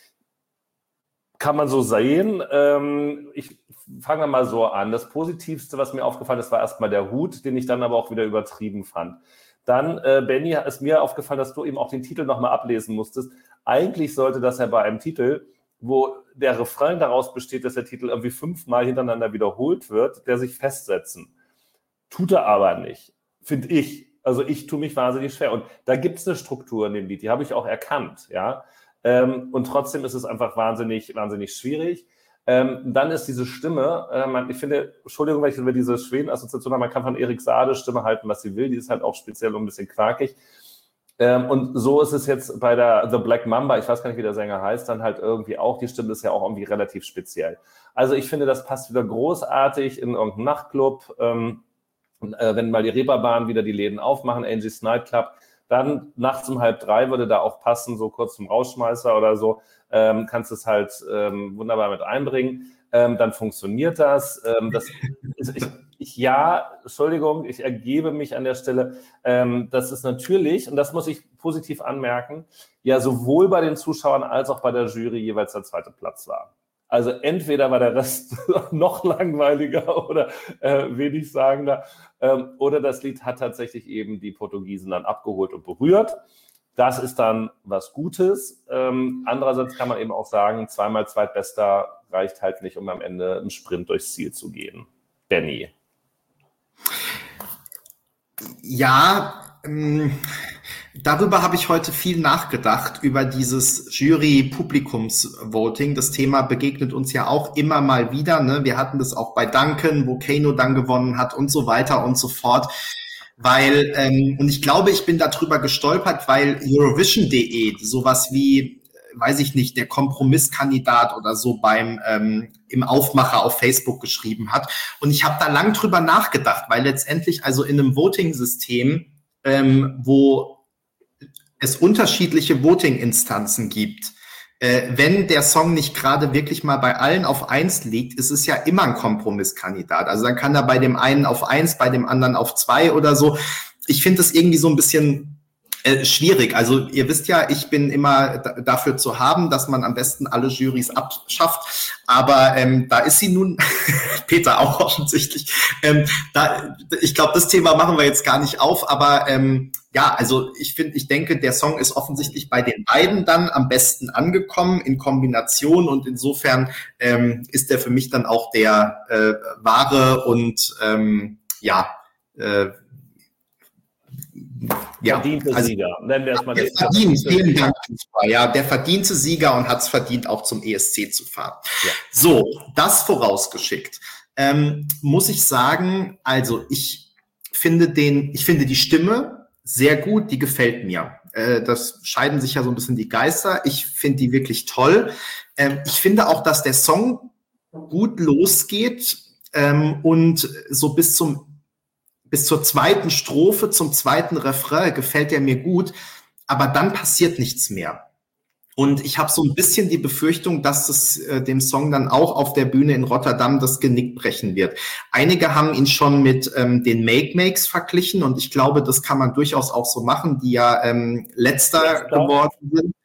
Kann man so sehen. Ähm, ich fange mal so an. Das Positivste, was mir aufgefallen ist, war erstmal der Hut, den ich dann aber auch wieder übertrieben fand. Dann, äh, Benni, ist mir aufgefallen, dass du eben auch den Titel nochmal ablesen musstest. Eigentlich sollte das ja bei einem Titel, wo der Refrain daraus besteht, dass der Titel irgendwie fünfmal hintereinander wiederholt wird, der sich festsetzen. Tut er aber nicht, finde ich. Also ich tue mich wahnsinnig schwer. Und da gibt es eine Struktur in dem Lied, die habe ich auch erkannt, ja. Ähm, und trotzdem ist es einfach wahnsinnig, wahnsinnig schwierig. Ähm, dann ist diese Stimme, ähm, ich finde, Entschuldigung, weil ich über diese Schweden-Assoziation habe, man kann von Erik Saade Stimme halten, was sie will, die ist halt auch speziell und ein bisschen quakig. Ähm, und so ist es jetzt bei der The Black Mamba, ich weiß gar nicht, wie der Sänger heißt, dann halt irgendwie auch, die Stimme ist ja auch irgendwie relativ speziell. Also ich finde, das passt wieder großartig in irgendeinen Nachtclub, ähm, äh, wenn mal die Reeperbahn wieder die Läden aufmachen, Angie's Nightclub, dann nachts um halb drei würde da auch passen, so kurz zum Rausschmeißer oder so, ähm, kannst du es halt ähm, wunderbar mit einbringen. Ähm, dann funktioniert das. Ähm, das ist, ich, ich, ja, Entschuldigung, ich ergebe mich an der Stelle. Ähm, das ist natürlich, und das muss ich positiv anmerken, ja sowohl bei den Zuschauern als auch bei der Jury jeweils der zweite Platz war. Also entweder war der Rest noch langweiliger oder äh, wenig sagender, ähm, oder das Lied hat tatsächlich eben die Portugiesen dann abgeholt und berührt. Das ist dann was Gutes. Ähm, andererseits kann man eben auch sagen, zweimal Zweitbester reicht halt nicht, um am Ende im Sprint durchs Ziel zu gehen. Benni. Ja, ähm, darüber habe ich heute viel nachgedacht, über dieses Jury-Publikums-Voting. Das Thema begegnet uns ja auch immer mal wieder, ne? Wir hatten das auch bei Duncan, wo Kano dann gewonnen hat und so weiter und so fort. Weil, ähm, und ich glaube, ich bin darüber gestolpert, weil Eurovision punkt de sowas wie, weiß ich nicht, der Kompromisskandidat oder so beim ähm, im Aufmacher auf Facebook geschrieben hat. Und ich habe da lang drüber nachgedacht, weil letztendlich also in einem Voting-System, ähm, wo es unterschiedliche Voting-Instanzen gibt, äh, wenn der Song nicht gerade wirklich mal bei allen auf eins liegt, ist es ja immer ein Kompromisskandidat. Also dann kann er bei dem einen auf eins, bei dem anderen auf zwei oder so. Ich finde das irgendwie so ein bisschen Äh, schwierig. Also ihr wisst ja, ich bin immer d- dafür zu haben, dass man am besten alle Jurys abschafft. Aber ähm, da ist sie nun, Peter auch offensichtlich. Ähm, da, ich glaube, das Thema machen wir jetzt gar nicht auf. Aber ähm, ja, also ich finde, ich denke, der Song ist offensichtlich bei den beiden dann am besten angekommen in Kombination. Und insofern ähm, ist der für mich dann auch der äh, wahre und ähm, ja, äh, Ja, verdiente also, Sieger. Nennen wir es mal der den verdient, vielen Dank. Ja, der verdiente Sieger und hat es verdient, auch zum E S C zu fahren. Ja. So, das vorausgeschickt. Ähm, muss ich sagen, also ich finde den, ich finde die Stimme sehr gut, die gefällt mir. Äh, das scheiden sich ja so ein bisschen die Geister. Ich finde die wirklich toll. Ähm, ich finde auch, dass der Song gut losgeht ähm, und so bis zum Bis zur zweiten Strophe, zum zweiten Refrain gefällt er mir gut, aber dann passiert nichts mehr. Und ich habe so ein bisschen die Befürchtung, dass es äh, dem Song dann auch auf der Bühne in Rotterdam das Genick brechen wird. Einige haben ihn schon mit ähm, den Make-Makes verglichen und ich glaube, das kann man durchaus auch so machen, die ja ähm, letzter ja, geworden sind.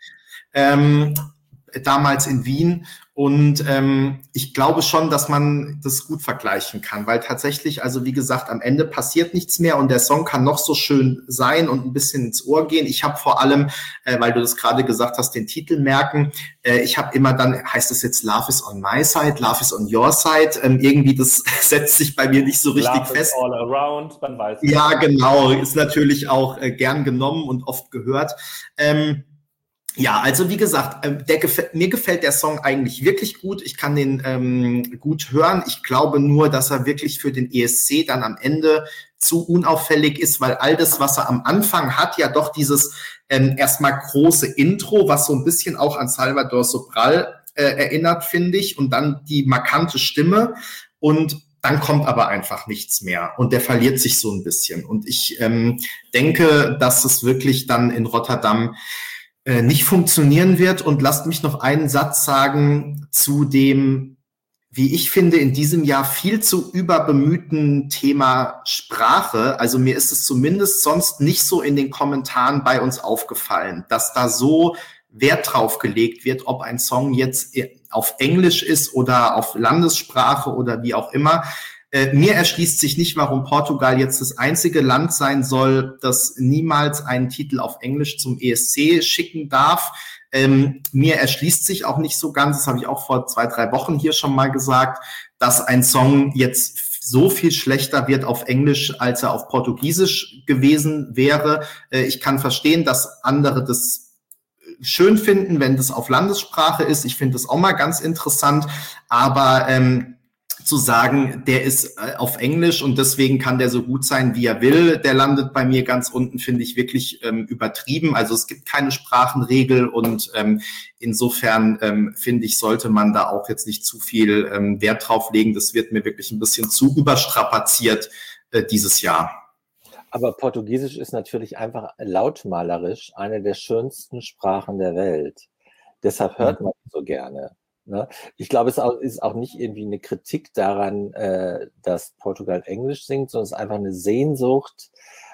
Ähm, damals in Wien. Und ähm, ich glaube schon, dass man das gut vergleichen kann, weil tatsächlich, also wie gesagt, am Ende passiert nichts mehr und der Song kann noch so schön sein und ein bisschen ins Ohr gehen. Ich habe vor allem, äh, weil du das gerade gesagt hast, den Titel merken. Äh, ich habe immer dann, heißt es jetzt Love is on my side, Love is on your side. Ähm, irgendwie, das setzt sich bei mir nicht so richtig Love fest. Is all around, man weiß. Ja, genau, ist natürlich auch äh, gern genommen und oft gehört. Ähm, Ja, also wie gesagt, der gefällt, mir gefällt der Song eigentlich wirklich gut. Ich kann den ähm, gut hören. Ich glaube nur, dass er wirklich für den E S C dann am Ende zu unauffällig ist, weil all das, was er am Anfang hat, ja doch dieses ähm, erstmal große Intro, was so ein bisschen auch an Salvador Sobral äh, erinnert, finde ich, und dann die markante Stimme und dann kommt aber einfach nichts mehr und der verliert sich so ein bisschen. Und ich ähm, denke, dass es wirklich dann in Rotterdam nicht funktionieren wird. Und lasst mich noch einen Satz sagen zu dem, wie ich finde, in diesem Jahr viel zu überbemühten Thema Sprache. Also mir ist es zumindest sonst nicht so in den Kommentaren bei uns aufgefallen, dass da so Wert drauf gelegt wird, ob ein Song jetzt auf Englisch ist oder auf Landessprache oder wie auch immer. Äh, mir erschließt sich nicht, warum Portugal jetzt das einzige Land sein soll, das niemals einen Titel auf Englisch zum E S C schicken darf. Ähm, mir erschließt sich auch nicht so ganz, das habe ich auch vor zwei, drei Wochen hier schon mal gesagt, dass ein Song jetzt so viel schlechter wird auf Englisch, als er auf Portugiesisch gewesen wäre. Äh, ich kann verstehen, dass andere das schön finden, wenn das auf Landessprache ist. Ich finde das auch mal ganz interessant, aber ähm, zu sagen, der ist äh, auf Englisch und deswegen kann der so gut sein, wie er will, der landet bei mir ganz unten, finde ich wirklich ähm, übertrieben. Also es gibt keine Sprachenregel und ähm, insofern ähm, finde ich, sollte man da auch jetzt nicht zu viel ähm, Wert drauf legen. Das wird mir wirklich ein bisschen zu überstrapaziert äh, dieses Jahr. Aber Portugiesisch ist natürlich einfach lautmalerisch eine der schönsten Sprachen der Welt. Deshalb hört man so gerne. Ich glaube, es ist auch nicht irgendwie eine Kritik daran, dass Portugal Englisch singt, sondern es ist einfach eine Sehnsucht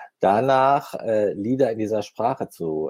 danach, Lieder in dieser Sprache zu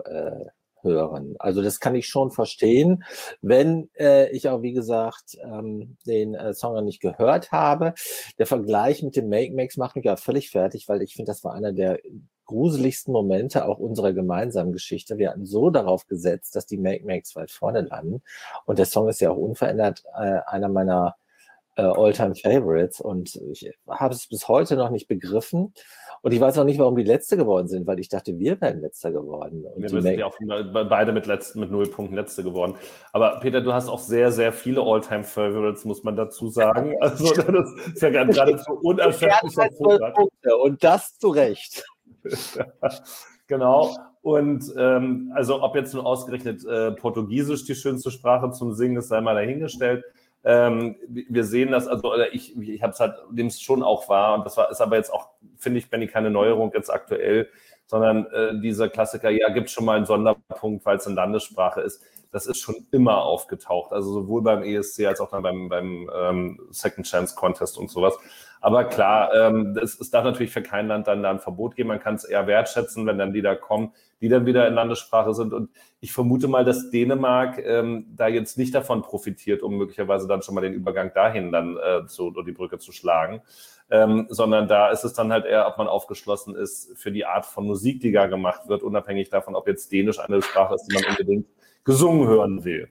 hören. Also das kann ich schon verstehen, wenn ich auch, wie gesagt, den Song noch nicht gehört habe. Der Vergleich mit dem Make-Makes macht mich ja völlig fertig, weil ich finde, das war einer der gruseligsten Momente auch unserer gemeinsamen Geschichte. Wir hatten so darauf gesetzt, dass die Make-Makes weit vorne landen. Und der Song ist ja auch unverändert äh, einer meiner äh, All-Time-Favorites. Und ich habe es bis heute noch nicht begriffen. Und ich weiß auch nicht, warum die Letzte geworden sind, weil ich dachte, wir wären Letzter geworden. Und wir sind ja auch beide mit, letzten, mit null Punkten Letzte geworden. Aber Peter, du hast auch sehr, sehr viele All-Time-Favorites, muss man dazu sagen. Also das ist ja geradezu unerschöpflicher Punkte. Und das zu Recht. Genau. Und ähm, also ob jetzt nur ausgerechnet äh, Portugiesisch die schönste Sprache zum Singen ist, sei mal dahingestellt. Ähm, wir sehen das, also oder ich, ich habe es halt, dem es schon auch war, und das war ist aber jetzt auch, finde ich, Benni, keine Neuerung jetzt aktuell, sondern äh, dieser Klassiker, ja, gibt schon mal einen Sonderpunkt, weil es eine Landessprache ist. Das ist schon immer aufgetaucht, also sowohl beim E S C als auch dann beim, beim ähm, Second Chance Contest und sowas. Aber klar, ähm, es, es darf natürlich für kein Land dann da ein Verbot geben. Man kann es eher wertschätzen, wenn dann Lieder kommen, die dann wieder in Landessprache sind. Und ich vermute mal, dass Dänemark ähm, da jetzt nicht davon profitiert, um möglicherweise dann schon mal den Übergang dahin dann äh, zu, oder die Brücke zu schlagen. Ähm, sondern da ist es dann halt eher, ob man aufgeschlossen ist für die Art von Musik, die da gemacht wird, unabhängig davon, ob jetzt Dänisch eine Sprache ist, die man unbedingt gesungen hören will.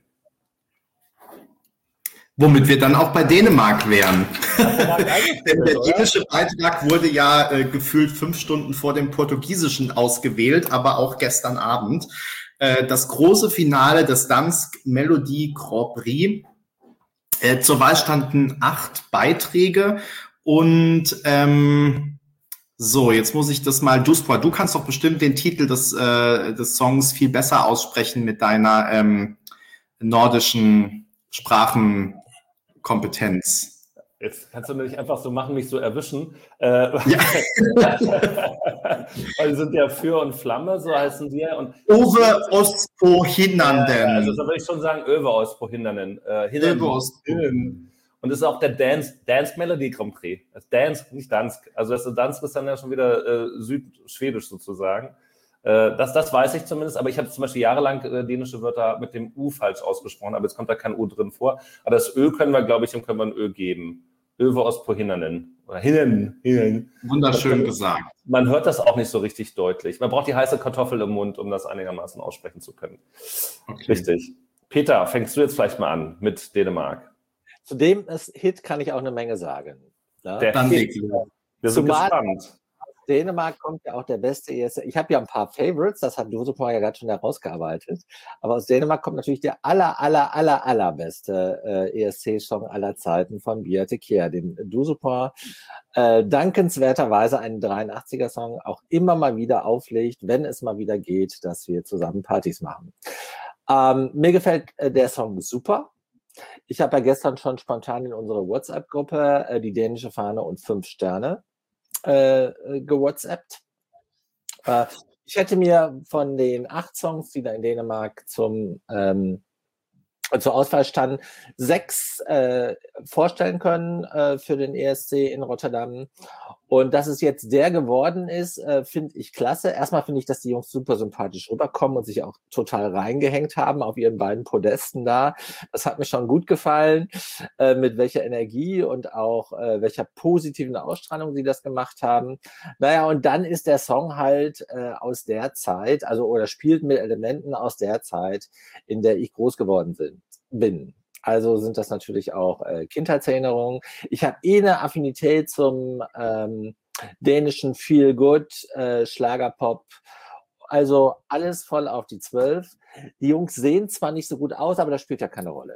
Womit wir dann auch bei Dänemark wären. Denn der dänische Beitrag wurde ja äh, gefühlt fünf Stunden vor dem portugiesischen ausgewählt, aber auch gestern Abend. Äh, das große Finale des Dansk Melodie Grand Prix. Äh, zur Wahl standen acht Beiträge und ähm, so, jetzt muss ich das mal, Duspor, du kannst doch bestimmt den Titel des, äh, des Songs viel besser aussprechen mit deiner ähm, nordischen Sprachenkompetenz. Jetzt kannst du nicht einfach so machen, mich so erwischen. Äh, ja. Weil die sind ja Feuer und Flamme, so heißen die ja. Over oss på hinanden. Äh, also da würde ich schon sagen, Över oss på hinanden. Äh, Över oss på hinanden. Und das ist auch der Dance, Dance Melody Grand Prix. Das Dance, nicht Dansk. Also das Dansk ist dann ja schon wieder äh, südschwedisch sozusagen. Äh, das, das weiß ich zumindest, aber ich habe zum Beispiel jahrelang äh, dänische Wörter mit dem U falsch ausgesprochen, aber jetzt kommt da kein U drin vor. Aber das Ö können wir, glaube ich, dem können wir ein Ö geben. Över oss på hinanden. Oder hinnen, hinnen. Wunderschön man, gesagt. Man hört das auch nicht so richtig deutlich. Man braucht die heiße Kartoffel im Mund, um das einigermaßen aussprechen zu können. Okay. Richtig. Peter, fängst du jetzt vielleicht mal an mit Dänemark? Zu dem Hit kann ich auch eine Menge sagen. Ja? Der Dann Hit. Wir sind Zumal gespannt. Aus Dänemark kommt ja auch der beste E S C. Ich habe ja ein paar Favorites, das hat Duspor ja gerade schon herausgearbeitet. Aber aus Dänemark kommt natürlich der aller, aller, aller, allerbeste äh, E S C-Song aller Zeiten von Birte Kjær, dem Duspor äh, dankenswerterweise einen dreiundachtziger-Song auch immer mal wieder auflegt, wenn es mal wieder geht, dass wir zusammen Partys machen. Ähm, mir gefällt äh, der Song super. Ich habe ja gestern schon spontan in unsere WhatsApp-Gruppe äh, die dänische Fahne und fünf Sterne äh, gewhatsappt. Äh, ich hätte mir von den acht Songs, die da in Dänemark zum ähm, zur Auswahl standen, sechs äh, vorstellen können äh, für den E S C in Rotterdam. Und dass es jetzt der geworden ist, äh, finde ich klasse. Erstmal finde ich, dass die Jungs super sympathisch rüberkommen und sich auch total reingehängt haben auf ihren beiden Podesten da. Das hat mir schon gut gefallen, äh, mit welcher Energie und auch äh, welcher positiven Ausstrahlung sie das gemacht haben. Naja, und dann ist der Song halt äh, aus der Zeit, also oder spielt mit Elementen aus der Zeit, in der ich groß geworden bin. bin. Also sind das natürlich auch äh, Kindheitserinnerungen. Ich habe eh eine Affinität zum ähm, dänischen Feel-Good, äh, Schlagerpop. Also alles voll auf die zwölf. Die Jungs sehen zwar nicht so gut aus, aber das spielt ja keine Rolle.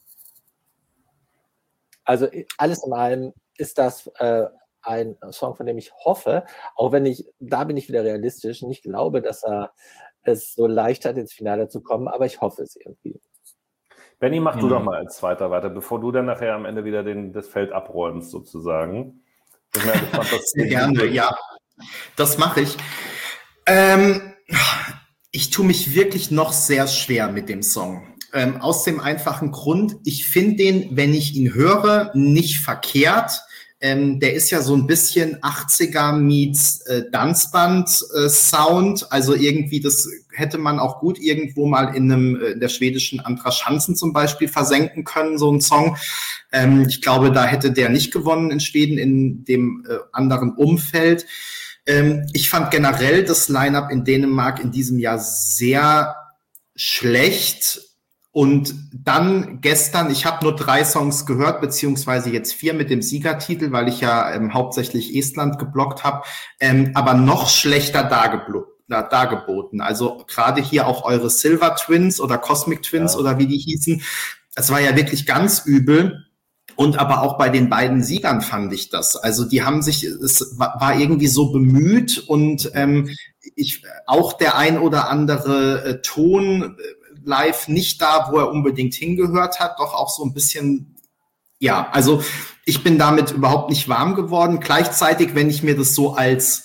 Also alles in allem ist das äh, ein Song, von dem ich hoffe, auch wenn ich, da bin ich wieder realistisch, nicht glaube, dass er es so leicht hat, ins Finale zu kommen, aber ich hoffe es irgendwie. Benni, mach ja. du doch mal als Zweiter weiter, bevor du dann nachher am Ende wieder den, das Feld abräumst, sozusagen. Ich bin gespannt, was Sehr gerne, ja. Das mache ich. Ähm, ich tue mich wirklich noch sehr schwer mit dem Song. Ähm, aus dem einfachen Grund, ich finde den, wenn ich ihn höre, nicht verkehrt. Ähm, der ist ja so ein bisschen achtziger meets äh, Tanzband-Sound. Äh, also irgendwie, das hätte man auch gut irgendwo mal in einem äh, der schwedischen Andras Hansen zum Beispiel versenken können, so ein Song. Ähm, ich glaube, da hätte der nicht gewonnen in Schweden in dem äh, anderen Umfeld. Ähm, ich fand generell das Line-Up in Dänemark in diesem Jahr sehr schlecht. Und dann gestern, ich habe nur drei Songs gehört, beziehungsweise jetzt vier mit dem Siegertitel, weil ich ja ähm, hauptsächlich Estland geblockt habe, ähm, aber noch schlechter dargeblo- dargeboten. Also gerade hier auch eure Silver Twins oder Cosmic Twins ja. oder wie die hießen. Es war ja wirklich ganz übel. Und aber auch bei den beiden Siegern fand ich das. Also die haben sich, es war irgendwie so bemüht und ähm, ich auch der ein oder andere äh, Ton live nicht da, wo er unbedingt hingehört hat, doch auch so ein bisschen, ja, also ich bin damit überhaupt nicht warm geworden. Gleichzeitig, wenn ich mir das so als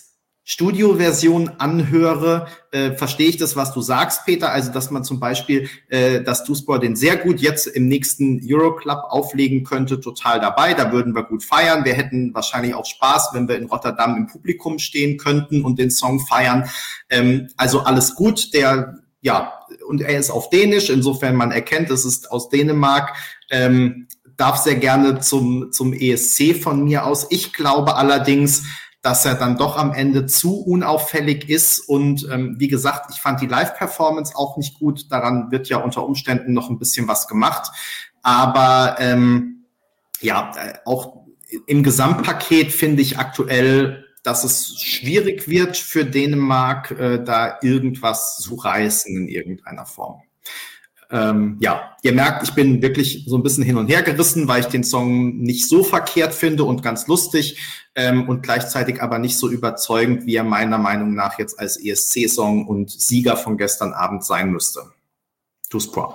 Studioversion anhöre, äh, verstehe ich das, was du sagst, Peter. Also, dass man zum Beispiel, äh, dass Duisburg den sehr gut jetzt im nächsten Euroclub auflegen könnte, total dabei. Da würden wir gut feiern. Wir hätten wahrscheinlich auch Spaß, wenn wir in Rotterdam im Publikum stehen könnten und den Song feiern. Ähm, also alles gut. Der, ja, und er ist auf Dänisch. Insofern man erkennt, es ist aus Dänemark. Ähm, darf sehr gerne zum, zum E S C von mir aus. Ich glaube allerdings, dass er dann doch am Ende zu unauffällig ist. Und ähm, wie gesagt, ich fand die Live-Performance auch nicht gut. Daran wird ja unter Umständen noch ein bisschen was gemacht. Aber ähm, ja, äh, auch im Gesamtpaket finde ich aktuell, dass es schwierig wird für Dänemark, äh, da irgendwas zu reißen in irgendeiner Form. Ähm, ja, ihr merkt, ich bin wirklich so ein bisschen hin und her gerissen, weil ich den Song nicht so verkehrt finde und ganz lustig ähm, und gleichzeitig aber nicht so überzeugend, wie er meiner Meinung nach jetzt als E S C-Song und Sieger von gestern Abend sein müsste. Duisburg.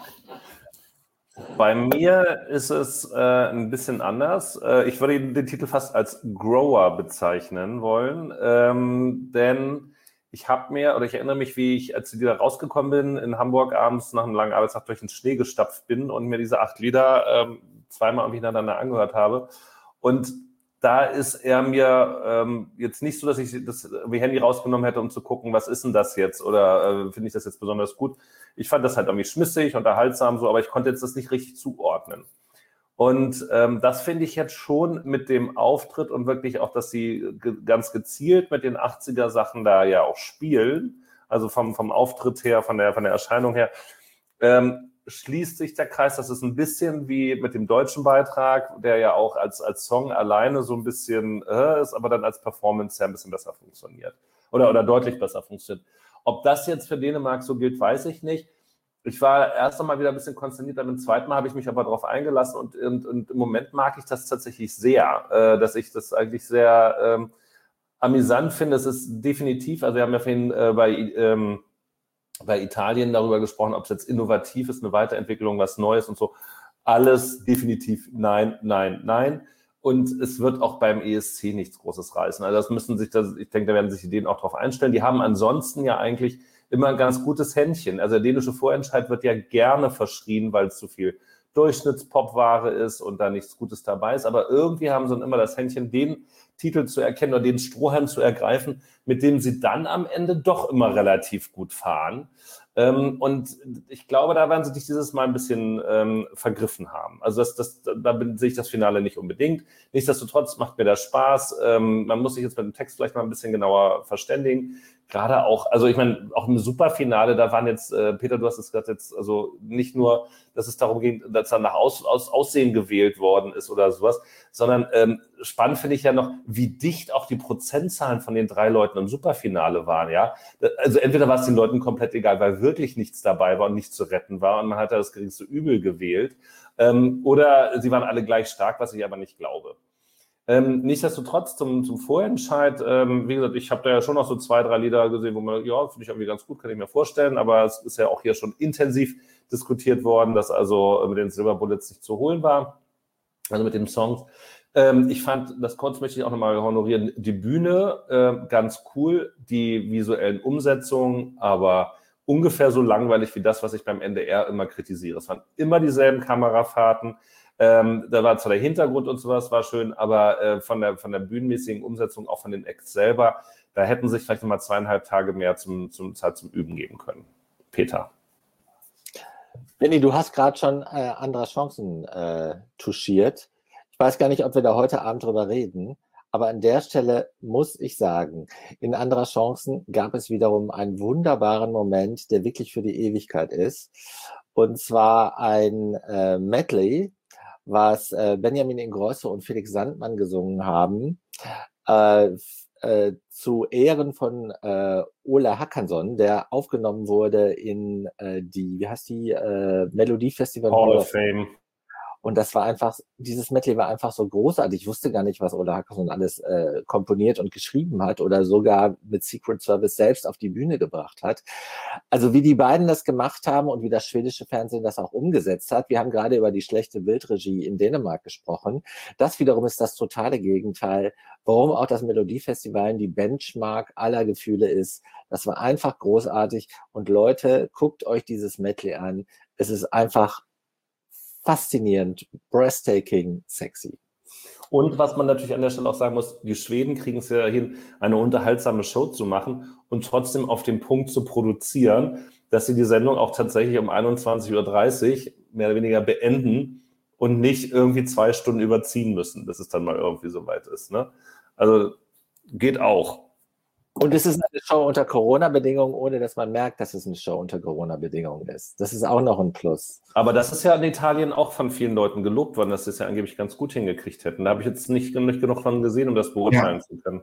Bei mir ist es äh, ein bisschen anders. Äh, ich würde den Titel fast als Grower bezeichnen wollen, ähm, denn ich habe mir, oder ich erinnere mich, wie ich, als ich wieder rausgekommen bin, in Hamburg abends nach einem langen Arbeitstag durch den Schnee gestapft bin und mir diese acht Lieder ähm, zweimal hintereinander angehört habe. Und da ist er mir ähm, jetzt nicht so, dass ich das wie Handy rausgenommen hätte, um zu gucken, was ist denn das jetzt oder äh, finde ich das jetzt besonders gut. Ich fand das halt irgendwie schmissig, unterhaltsam so, aber ich konnte jetzt das nicht richtig zuordnen. Und ähm, das finde ich jetzt schon mit dem Auftritt und wirklich auch, dass sie ge- ganz gezielt mit den achtziger-Sachen da ja auch spielen, also vom, vom Auftritt her, von der, von der Erscheinung her, ähm, schließt sich der Kreis. Das ist ein bisschen wie mit dem deutschen Beitrag, der ja auch als, als Song alleine so ein bisschen äh, ist, aber dann als Performance ja ein bisschen besser funktioniert oder, oder deutlich besser funktioniert. Ob das jetzt für Dänemark so gilt, weiß ich nicht. Ich war erst einmal wieder ein bisschen konsterniert, beim zweiten Mal habe ich mich aber darauf eingelassen und, und, und im Moment mag ich das tatsächlich sehr, äh, dass ich das eigentlich sehr ähm, amüsant finde. Es ist definitiv, also wir haben ja vorhin äh, bei, ähm, bei Italien darüber gesprochen, ob es jetzt innovativ ist, eine Weiterentwicklung, was Neues und so. Alles definitiv nein, nein, nein. Und es wird auch beim E S C nichts Großes reißen. Also das müssen sich, das, ich denke, da werden sich die Dänen auch drauf einstellen. Die haben ansonsten ja eigentlich immer ein ganz gutes Händchen. Also der dänische Vorentscheid wird ja gerne verschrien, weil es zu viel Durchschnittspopware ist und da nichts Gutes dabei ist. Aber irgendwie haben sie dann immer das Händchen, den Titel zu erkennen oder den Strohhalm zu ergreifen, mit dem sie dann am Ende doch immer relativ gut fahren. Ähm, und ich glaube, da werden sie sich dieses Mal ein bisschen ähm, vergriffen haben. Also das, das, da bin, sehe ich das Finale nicht unbedingt. Nichtsdestotrotz macht mir das Spaß. Ähm, man muss sich jetzt mit dem Text vielleicht mal ein bisschen genauer verständigen. Gerade auch, also ich meine, auch im Superfinale, da waren jetzt, äh, Peter, du hast es gerade jetzt, also nicht nur, dass es darum ging, dass dann nach Aus, Aus, Aussehen gewählt worden ist oder sowas, sondern ähm, spannend finde ich ja noch, wie dicht auch die Prozentzahlen von den drei Leuten im Superfinale waren, ja. Also entweder war es den Leuten komplett egal, weil wirklich nichts dabei war und nichts zu retten war und man hat da das geringste Übel gewählt, ähm, oder sie waren alle gleich stark, was ich aber nicht glaube. Ähm, nichtsdestotrotz zum, zum Vorentscheid, ähm, wie gesagt, ich habe da ja schon noch so zwei, drei Lieder gesehen, wo man, ja, finde ich irgendwie ganz gut, kann ich mir vorstellen, aber es ist ja auch hier schon intensiv diskutiert worden, dass also mit den Silver Bullets nicht zu holen war, also mit den Songs. Ähm, ich fand, das kurz möchte ich auch nochmal honorieren, die Bühne äh, ganz cool, die visuellen Umsetzungen, aber ungefähr so langweilig wie das, was ich beim N D R immer kritisiere. Es waren immer dieselben Kamerafahrten. Ähm, da war zwar der Hintergrund und sowas, war schön, aber äh, von der von der bühnenmäßigen Umsetzung, auch von den Acts selber, da hätten sich vielleicht nochmal zweieinhalb Tage mehr zum, zum Zeit zum Üben geben können. Peter. Benni, du hast gerade schon äh, andere Chancen äh, touchiert. Ich weiß gar nicht, ob wir da heute Abend drüber reden, aber an der Stelle muss ich sagen, in anderer Chancen gab es wiederum einen wunderbaren Moment, der wirklich für die Ewigkeit ist. Und zwar ein äh, Medley, was äh, Benjamin Ingrosso und Felix Sandmann gesungen haben, äh, äh, zu Ehren von äh, Ole Håkansson, der aufgenommen wurde in äh, die, wie heißt die, äh, Melodiefestival Hall of Fame. Und das war einfach, dieses Medley war einfach so großartig. Ich wusste gar nicht, was Ole Hackerson alles äh, komponiert und geschrieben hat oder sogar mit Secret Service selbst auf die Bühne gebracht hat. Also wie die beiden das gemacht haben und wie das schwedische Fernsehen das auch umgesetzt hat. Wir haben gerade über die schlechte Bildregie in Dänemark gesprochen. Das wiederum ist das totale Gegenteil, warum auch das Melodiefestival die Benchmark aller Gefühle ist. Das war einfach großartig. Und Leute, guckt euch dieses Medley an. Es ist einfach faszinierend, breathtaking, sexy. Und was man natürlich an der Stelle auch sagen muss, die Schweden kriegen es ja hin, eine unterhaltsame Show zu machen und trotzdem auf den Punkt zu produzieren, dass sie die Sendung auch tatsächlich um einundzwanzig Uhr dreißig mehr oder weniger beenden und nicht irgendwie zwei Stunden überziehen müssen, bis es dann mal irgendwie soweit ist. Ne? Also geht auch. Und es ist eine Show unter Corona-Bedingungen, ohne dass man merkt, dass es eine Show unter Corona-Bedingungen ist. Das ist auch noch ein Plus. Aber das ist ja in Italien auch von vielen Leuten gelobt worden, dass sie es ja angeblich ganz gut hingekriegt hätten. Da habe ich jetzt nicht, nicht genug von gesehen, um das beurteilen ja. zu können.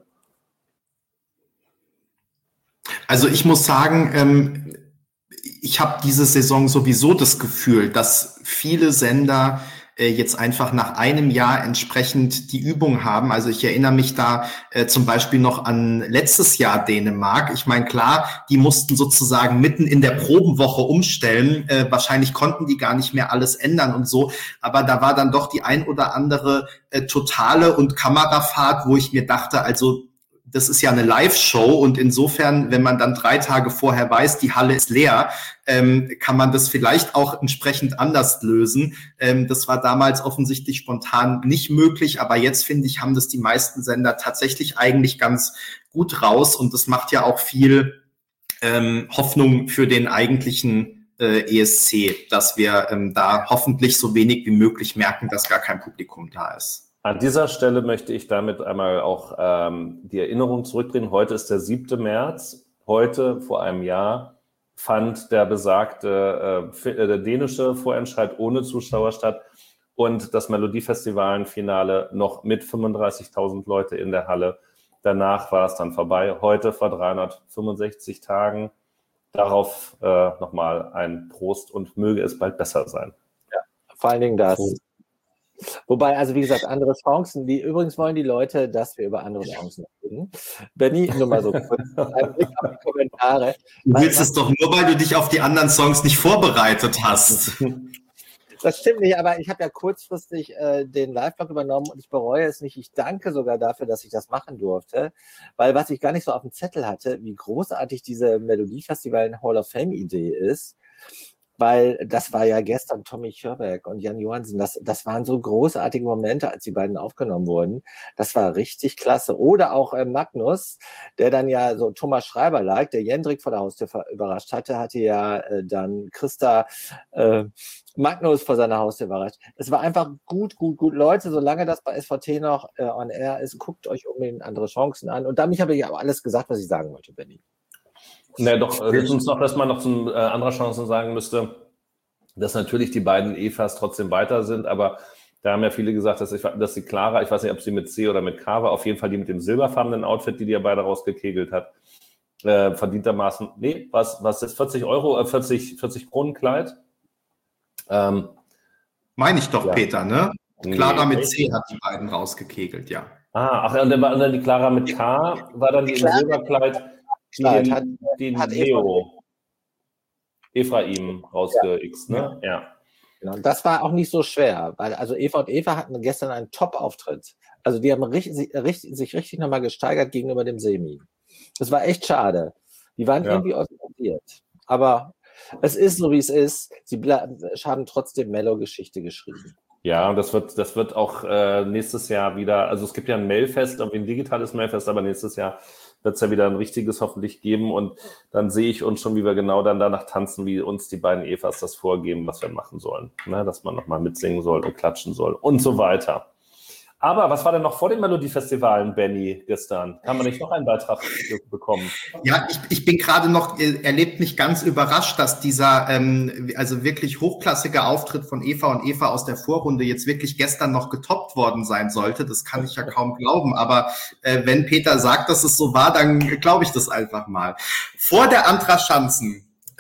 Also ich muss sagen, ähm, ich habe diese Saison sowieso das Gefühl, dass viele Sender äh, jetzt einfach nach einem Jahr entsprechend die Übung haben. Also ich erinnere mich da äh, zum Beispiel noch an letztes Jahr Dänemark. Ich meine, klar, die mussten sozusagen mitten in der Probenwoche umstellen. Äh, wahrscheinlich konnten die gar nicht mehr alles ändern und so. Aber da war dann doch die ein oder andere äh, totale und Kamerafahrt, wo ich mir dachte, also das ist ja eine Live-Show und insofern, wenn man dann drei Tage vorher weiß, die Halle ist leer, ähm, kann man das vielleicht auch entsprechend anders lösen. Ähm, das war damals offensichtlich spontan nicht möglich, aber jetzt, finde ich, haben das die meisten Sender tatsächlich eigentlich ganz gut raus und das macht ja auch viel ähm, Hoffnung für den eigentlichen äh, E S C, dass wir ähm, da hoffentlich so wenig wie möglich merken, dass gar kein Publikum da ist. An dieser Stelle möchte ich damit einmal auch ähm, die Erinnerung zurückbringen. Heute ist der siebte März. Heute, vor einem Jahr, fand der besagte äh, der dänische Vorentscheid ohne Zuschauer statt und das Melodiefestival-Finale noch mit fünfunddreißigtausend Leute in der Halle. Danach war es dann vorbei. Heute vor dreihundertfünfundsechzig Tagen. Darauf äh, nochmal ein Prost und möge es bald besser sein. Ja, vor allen Dingen das. Prost. Wobei, also wie gesagt, andere Chancen, die übrigens wollen die Leute, dass wir über andere Chancen reden. Benni, nur mal so kurz, ein Blick auf die Kommentare. Du willst es doch nur, weil du dich auf die anderen Songs nicht vorbereitet hast. Das stimmt nicht, aber ich habe ja kurzfristig äh, den Live-Blog übernommen und ich bereue es nicht. Ich danke sogar dafür, dass ich das machen durfte, weil was ich gar nicht so auf dem Zettel hatte, wie großartig diese Melodiefestival Hall of Fame-Idee ist, weil das war ja gestern Tommy Körberg und Jan Johansen, das, das waren so großartige Momente, als die beiden aufgenommen wurden. Das war richtig klasse. Oder auch äh, Magnus, der dann ja so Thomas Schreiber-like, der Jendrik vor der Haustür überrascht hatte, hatte ja äh, dann Christa äh, Magnus vor seiner Haustür überrascht. Es war einfach gut, gut, gut. Leute, solange das bei S V T noch äh, on air ist, guckt euch unbedingt andere Chancen an. Und damit habe ich aber alles gesagt, was ich sagen wollte, Benni. Ne, doch, höchstens noch, dass man noch zu äh, anderer Chancen sagen müsste, dass natürlich die beiden E F As trotzdem weiter sind, aber da haben ja viele gesagt, dass, ich, dass die Clara, ich weiß nicht, ob sie mit C oder mit K war, auf jeden Fall die mit dem silberfarbenen Outfit, die die ja beide rausgekegelt hat, äh, verdientermaßen, nee, was, was ist vierzig Euro, äh, vierzig, vierzig Kronen Kleid? Ähm, Meine ich doch, ja. Peter, ne? Clara nee, mit C hat die beiden rausgekegelt, ja. Ah, ach, und dann, und dann die Clara mit K, war dann die im Silberkleid, die den, hat, den hat Leo Ephraim rausgeixt, ja. ne? Ja. Genau. Das war auch nicht so schwer, weil also Eva und Eva hatten gestern einen Top-Auftritt. Also die haben richtig, richtig, sich richtig nochmal gesteigert gegenüber dem Semi. Das war echt schade. Die waren ja. irgendwie ausprobiert. Aber es ist so, wie es ist. Sie haben trotzdem Mellow-Geschichte geschrieben. Ja, und das wird, das wird auch äh, nächstes Jahr wieder, also es gibt ja ein Mailfest, ein digitales Mailfest, aber nächstes Jahr wird es ja wieder ein richtiges hoffentlich geben und dann sehe ich uns schon, wie wir genau dann danach tanzen, wie uns die beiden Evas das vorgeben, was wir machen sollen. Ne? Dass man nochmal mitsingen soll und klatschen soll und so weiter. Aber was war denn noch vor den Melodiefestivalen, Benni, gestern? Kann man nicht noch einen Beitrag bekommen? Ja, ich, ich bin gerade noch, erlebt mich ganz überrascht, dass dieser ähm, also wirklich hochklassige Auftritt von Eva und Eva aus der Vorrunde jetzt wirklich gestern noch getoppt worden sein sollte. Das kann ich ja kaum glauben. Aber äh, wenn Peter sagt, dass es so war, dann glaube ich das einfach mal. Vor der Antra Schanzen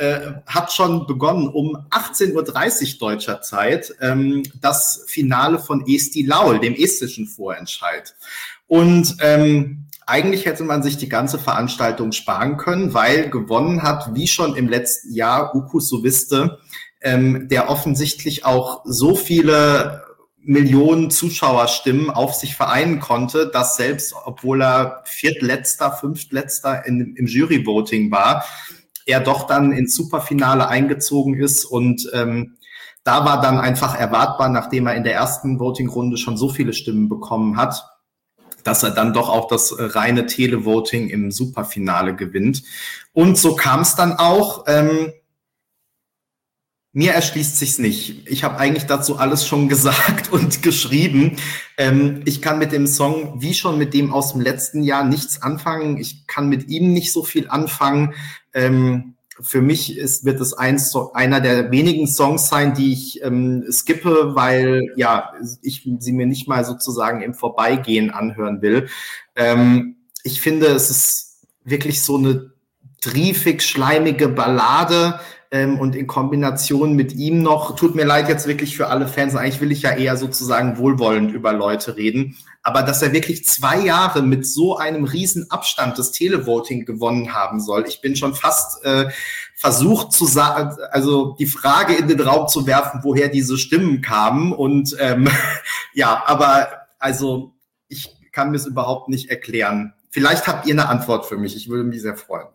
äh, hat schon begonnen um achtzehn Uhr dreißig deutscher Zeit, ähm, das Finale von Eesti Laul, dem estischen Vorentscheid. Und ähm, eigentlich hätte man sich die ganze Veranstaltung sparen können, weil gewonnen hat, wie schon im letzten Jahr, Uku Suviste, ähm, der offensichtlich auch so viele Millionen Zuschauerstimmen auf sich vereinen konnte, dass selbst, obwohl er Viertletzter, Fünftletzter in, im Juryvoting war, er doch dann ins Superfinale eingezogen ist. Und ähm, da war dann einfach erwartbar, nachdem er in der ersten Voting-Runde schon so viele Stimmen bekommen hat, dass er dann doch auch das reine Televoting im Superfinale gewinnt. Und so kam es dann auch. Ähm, mir erschließt sich's nicht. Ich habe eigentlich dazu alles schon gesagt und geschrieben. Ähm, ich kann mit dem Song, wie schon mit dem aus dem letzten Jahr, nichts anfangen. Ich kann mit ihm nicht so viel anfangen. Ähm, für mich ist, wird es ein, einer der wenigen Songs sein, die ich ähm, skippe, weil ja ich sie mir nicht mal sozusagen im Vorbeigehen anhören will. Ähm, ich finde, es ist wirklich so eine triefig, schleimige Ballade, ähm, und in Kombination mit ihm noch, tut mir leid jetzt wirklich für alle Fans, eigentlich will ich ja eher sozusagen wohlwollend über Leute reden, aber dass er wirklich zwei Jahre mit so einem riesen Abstand das Televoting gewonnen haben soll, ich bin schon fast äh, versucht zu sagen, also die Frage in den Raum zu werfen, woher diese Stimmen kamen und ähm, ja, aber also ich kann mir es überhaupt nicht erklären. Vielleicht habt ihr eine Antwort für mich, ich würde mich sehr freuen.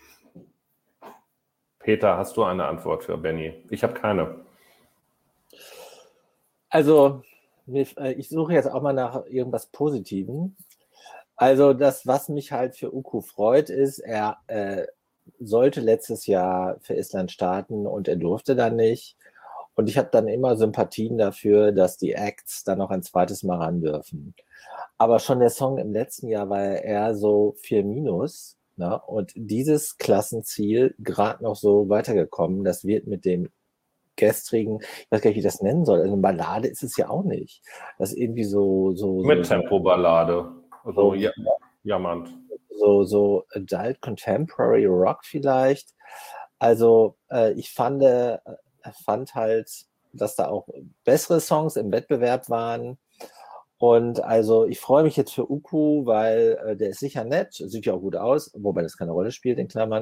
Peter, hast du eine Antwort für Benny? Ich habe keine. Also, ich suche jetzt auch mal nach irgendwas Positivem. Also, das, was mich halt für Uku freut, ist, er äh, sollte letztes Jahr für Island starten und er durfte dann nicht. Und ich habe dann immer Sympathien dafür, dass die Acts dann noch ein zweites Mal ran dürfen. Aber schon der Song im letzten Jahr war eher so vier minus. Na, und dieses Klassenziel gerade noch so weitergekommen, das wird mit dem gestrigen, ich weiß gar nicht, wie ich das nennen soll, also eine Ballade ist es ja auch nicht. Das ist irgendwie so... so mit so, Tempo-Ballade. So, so ja, jammernd. So, so Adult Contemporary Rock vielleicht. Also äh, ich fand, äh, fand halt, dass da auch bessere Songs im Wettbewerb waren. Und also ich freue mich jetzt für Uku, weil äh, der ist sicher nett, sieht ja auch gut aus, wobei das keine Rolle spielt in Klammern.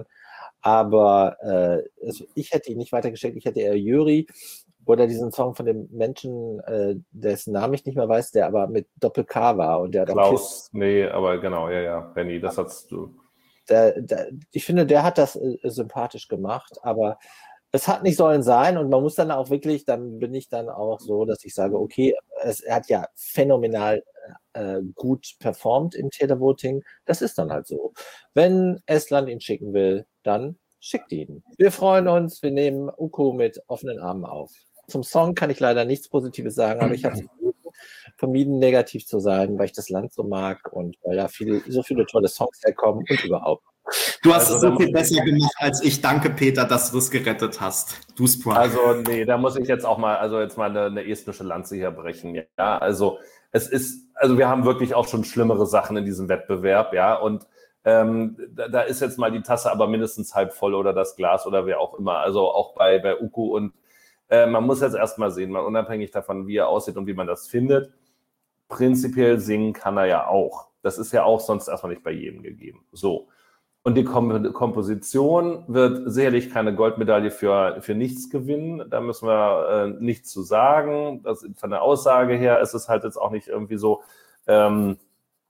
Aber äh, es, ich hätte ihn nicht weitergeschickt, ich hätte eher Jüri oder diesen Song von dem Menschen, äh, dessen Namen ich nicht mehr weiß, der aber mit Doppel-K war. Und der hat Klaus, Kiss. nee, aber genau, ja, ja, Benny, das hast du. Der, der, ich finde, der hat das äh, sympathisch gemacht, aber es hat nicht sollen sein und man muss dann auch wirklich, dann bin ich dann auch so, dass ich sage, okay, es, er hat ja phänomenal äh, gut performt im Televoting, das ist dann halt so. Wenn Estland ihn schicken will, dann schickt ihn. Wir freuen uns, wir nehmen Uku mit offenen Armen auf. Zum Song kann ich leider nichts Positives sagen, aber ich habe vermieden, negativ zu sein, weil ich das Land so mag und weil da viele, so viele tolle Songs herkommen und überhaupt. Du hast Also, es so viel besser gemacht als ich. Danke, Peter, dass du es gerettet hast. Du Sprite. Also, nee, da muss ich jetzt auch mal, also jetzt mal eine, eine estnische Lanze hier brechen. Ja, also es ist, also wir haben wirklich auch schon schlimmere Sachen in diesem Wettbewerb, ja, und ähm, da, da ist jetzt mal die Tasse aber mindestens halb voll oder das Glas oder wer auch immer. Also auch bei, bei Uku und äh, man muss jetzt erstmal sehen, mal unabhängig davon, wie er aussieht und wie man das findet. Prinzipiell singen kann er ja auch. Das ist ja auch sonst erstmal nicht bei jedem gegeben. So. Und die Kom- Komposition wird sicherlich keine Goldmedaille für, für nichts gewinnen. Da müssen wir äh, nichts zu sagen. Das, von der Aussage her ist es halt jetzt auch nicht irgendwie so ähm,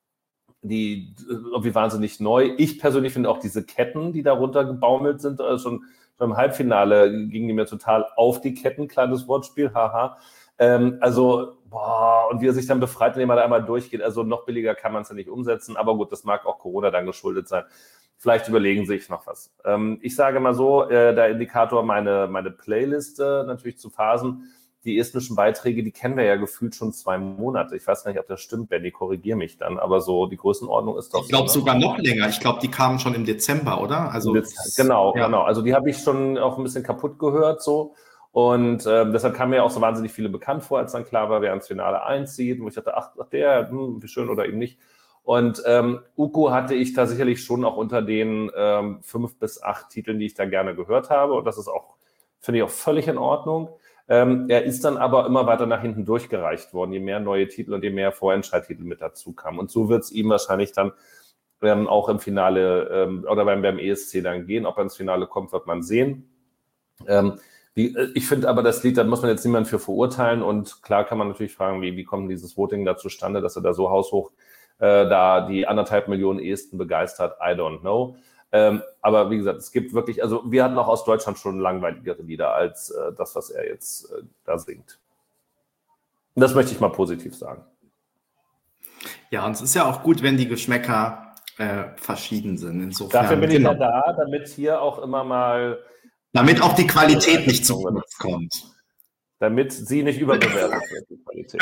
die, irgendwie wahnsinnig neu. Ich persönlich finde auch diese Ketten, die darunter gebaumelt sind, also schon beim Halbfinale gingen die mir total auf die Ketten. Kleines Wortspiel, haha. Ähm, also, boah, und wie er sich dann befreit, indem er da einmal durchgeht. Also noch billiger kann man es ja nicht umsetzen. Aber gut, das mag auch Corona dann geschuldet sein. Vielleicht überlegen Sie sich noch was. Ähm, ich sage mal so, äh, der Indikator, meine, meine Playliste natürlich zu Phasen, die estnischen Beiträge, die kennen wir ja gefühlt schon zwei Monate. Ich weiß gar nicht, ob das stimmt, Benny, korrigiere mich dann, aber so die Größenordnung ist doch Ich glaube so, ne? sogar noch länger. Ich glaube, die kamen schon im Dezember, oder? Also genau, ja. genau. Also die habe ich schon auch ein bisschen kaputt gehört so. Und ähm, deshalb kam mir auch so wahnsinnig viele bekannt vor, als dann klar war, wer ins Finale einzieht. Und ich dachte, ach, ach der, hm, wie schön oder eben nicht. Und ähm, Uku hatte ich da sicherlich schon auch unter den ähm, fünf bis acht Titeln, die ich da gerne gehört habe. Und das ist auch, finde ich, auch völlig in Ordnung. Ähm, er ist dann aber immer weiter nach hinten durchgereicht worden, je mehr neue Titel und je mehr Vorentscheidtitel mit dazu kamen. Und so wird es ihm wahrscheinlich dann ähm, auch im Finale ähm, oder beim, beim E S C dann gehen. Ob er ins Finale kommt, wird man sehen. Ähm, wie, ich finde aber das Lied, da muss man jetzt niemand für verurteilen. Und klar kann man natürlich fragen, wie, wie kommt dieses Voting da zustande, dass er da so haushoch äh, da die anderthalb Millionen Esten begeistert. I don't know. Ähm, aber wie gesagt, es gibt wirklich, also wir hatten auch aus Deutschland schon langweiligere Lieder als äh, das, was er jetzt äh, da singt. Und das möchte ich mal positiv sagen. Ja, und es ist ja auch gut, wenn die Geschmäcker äh, verschieden sind. Insofern, Dafür bin ich genau. ja da, damit hier auch immer mal... Damit auch die Qualität nicht zu kurz kommt. Damit sie nicht überbewertet wird, die Qualität.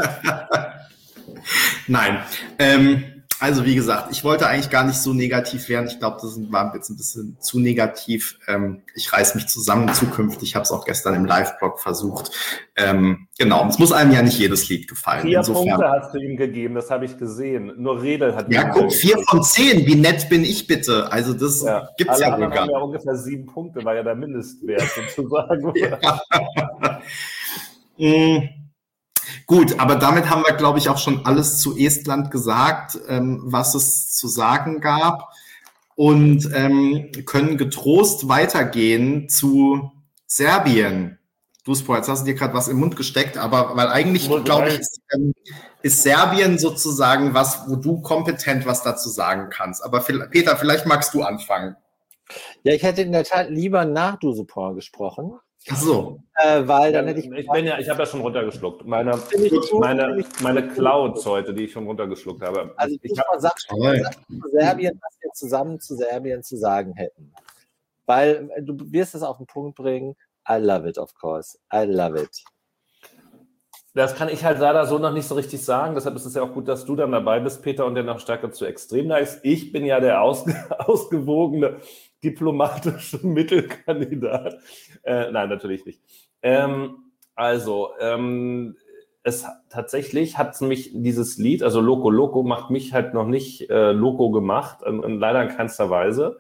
Nein, ähm, also wie gesagt, ich wollte eigentlich gar nicht so negativ werden. Ich glaube, das war jetzt ein bisschen zu negativ. Ähm, ich reiß mich zusammen zukünftig. Ich habe es auch gestern im Live-Blog versucht. Ähm, genau, es muss einem ja nicht jedes Lied gefallen. Vier Insofern, Punkte hast du ihm gegeben, das habe ich gesehen. Nur Redel hat... Ja, guck, vier von zehn. Wie nett bin ich bitte? Also das ja. gibt's Alle ja wohl anderen gar haben nicht. ja ungefähr sieben Punkte, war ja der Mindestwert sozusagen. Ja. mm. Gut, aber damit haben wir, glaube ich, auch schon alles zu Estland gesagt, ähm, was es zu sagen gab, und ähm, können getrost weitergehen zu Serbien. Du, Sport, jetzt hast du dir gerade was im Mund gesteckt, aber weil eigentlich, glaube ich, ist, ähm, ist Serbien sozusagen was, wo du kompetent was dazu sagen kannst. Aber Peter, vielleicht magst du anfangen. Ja, ich hätte in der Tat lieber nach Dusupor gesprochen. Ach so. Äh, weil dann Ja, hätte ich. ich bin ja, ich habe ja schon runtergeschluckt. Meine, ich gut, meine, ich meine Clouds heute, die ich schon runtergeschluckt habe. Also ich ich hab, sag zu Serbien, was wir zusammen zu Serbien zu sagen hätten. Weil du wirst es auf den Punkt bringen. I love it, of course. I love it. Das kann ich halt leider so noch nicht so richtig sagen. Deshalb ist es ja auch gut, dass du dann dabei bist, Peter, und der noch stärker zu extrem neigst. Ich bin ja der aus, ausgewogene diplomatische Mittelkandidat. Äh, nein, natürlich nicht. Ähm, also, ähm, es tatsächlich hat mich dieses Lied, also Loco Loco, macht mich halt noch nicht äh, Loco gemacht, in, in leider in keinster Weise.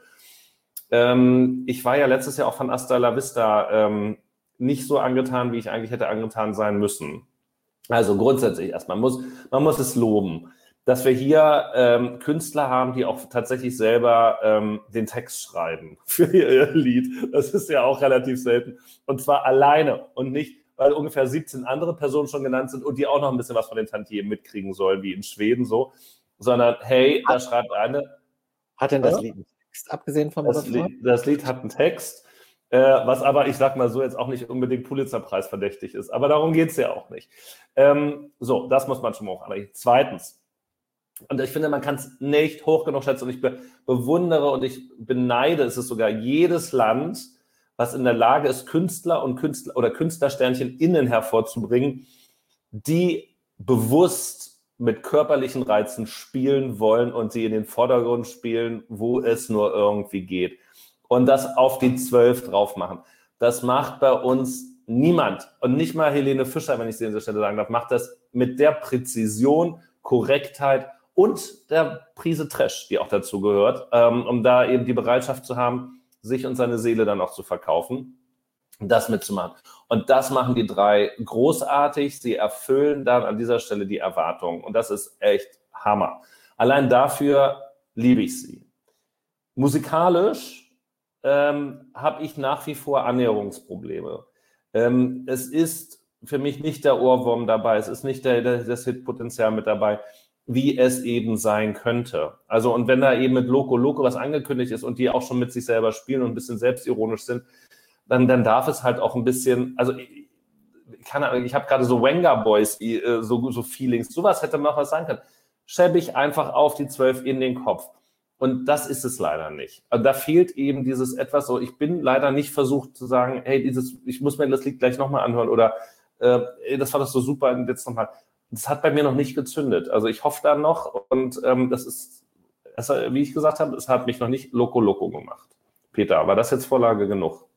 Ähm, ich war ja letztes Jahr auch von Hasta la Vista ähm, nicht so angetan, wie ich eigentlich hätte angetan sein müssen. Also grundsätzlich erstmal, muss, man muss es loben, dass wir hier ähm, Künstler haben, die auch tatsächlich selber ähm, den Text schreiben für ihr Lied. Das ist ja auch relativ selten. Und zwar alleine und nicht, weil ungefähr siebzehn andere Personen schon genannt sind und die auch noch ein bisschen was von den Tantiemen mitkriegen sollen, wie in Schweden so. Sondern, hey, da schreibt eine... Hat denn das ja? Lied einen Text, abgesehen vom das Lied, das Lied hat einen Text, äh, was aber, ich sag mal so, jetzt auch nicht unbedingt Pulitzerpreis verdächtig ist. Aber darum geht es ja auch nicht. Ähm, so, das muss man schon mal auch anrechnen. Zweitens, und ich finde, man kann es nicht hoch genug schätzen, und ich be bewundere und ich beneide, es ist sogar jedes Land, was in der Lage ist, Künstler und Künstler oder Künstlersternchen innen hervorzubringen, die bewusst mit körperlichen Reizen spielen wollen und sie in den Vordergrund spielen, wo es nur irgendwie geht. Und das auf die zwölf drauf machen. Das macht bei uns niemand. Und nicht mal Helene Fischer, wenn ich sie an dieser Stelle sagen darf, macht das mit der Präzision, Korrektheit und der Prise Trash, die auch dazu gehört, ähm, um da eben die Bereitschaft zu haben, sich und seine Seele dann auch zu verkaufen, das mitzumachen. Und das machen die drei großartig. Sie erfüllen dann an dieser Stelle die Erwartungen. Und das ist echt Hammer. Allein dafür liebe ich sie. Musikalisch ähm, habe ich nach wie vor Annäherungsprobleme. Ähm, es ist für mich nicht der Ohrwurm dabei. Es ist nicht der, der, das Hitpotenzial mit dabei, wie es eben sein könnte. Also, und wenn da eben mit Loco Loco was angekündigt ist und die auch schon mit sich selber spielen und ein bisschen selbstironisch sind, dann, dann darf es halt auch ein bisschen, also ich, kann, ich habe gerade so Wenger Boys, so, so Feelings, sowas hätte man auch was sagen können. Schäbig einfach auf die zwölf in den Kopf. Und das ist es leider nicht. Also da fehlt eben dieses etwas so, ich bin leider nicht versucht zu sagen, hey, dieses, ich muss mir das Lied gleich nochmal anhören oder äh, das war das so super, jetzt nochmal. Das hat bei mir noch nicht gezündet. Also ich hoffe da noch und ähm, das ist, das, wie ich gesagt habe, es hat mich noch nicht Loco Loco gemacht. Peter, war das jetzt Vorlage genug?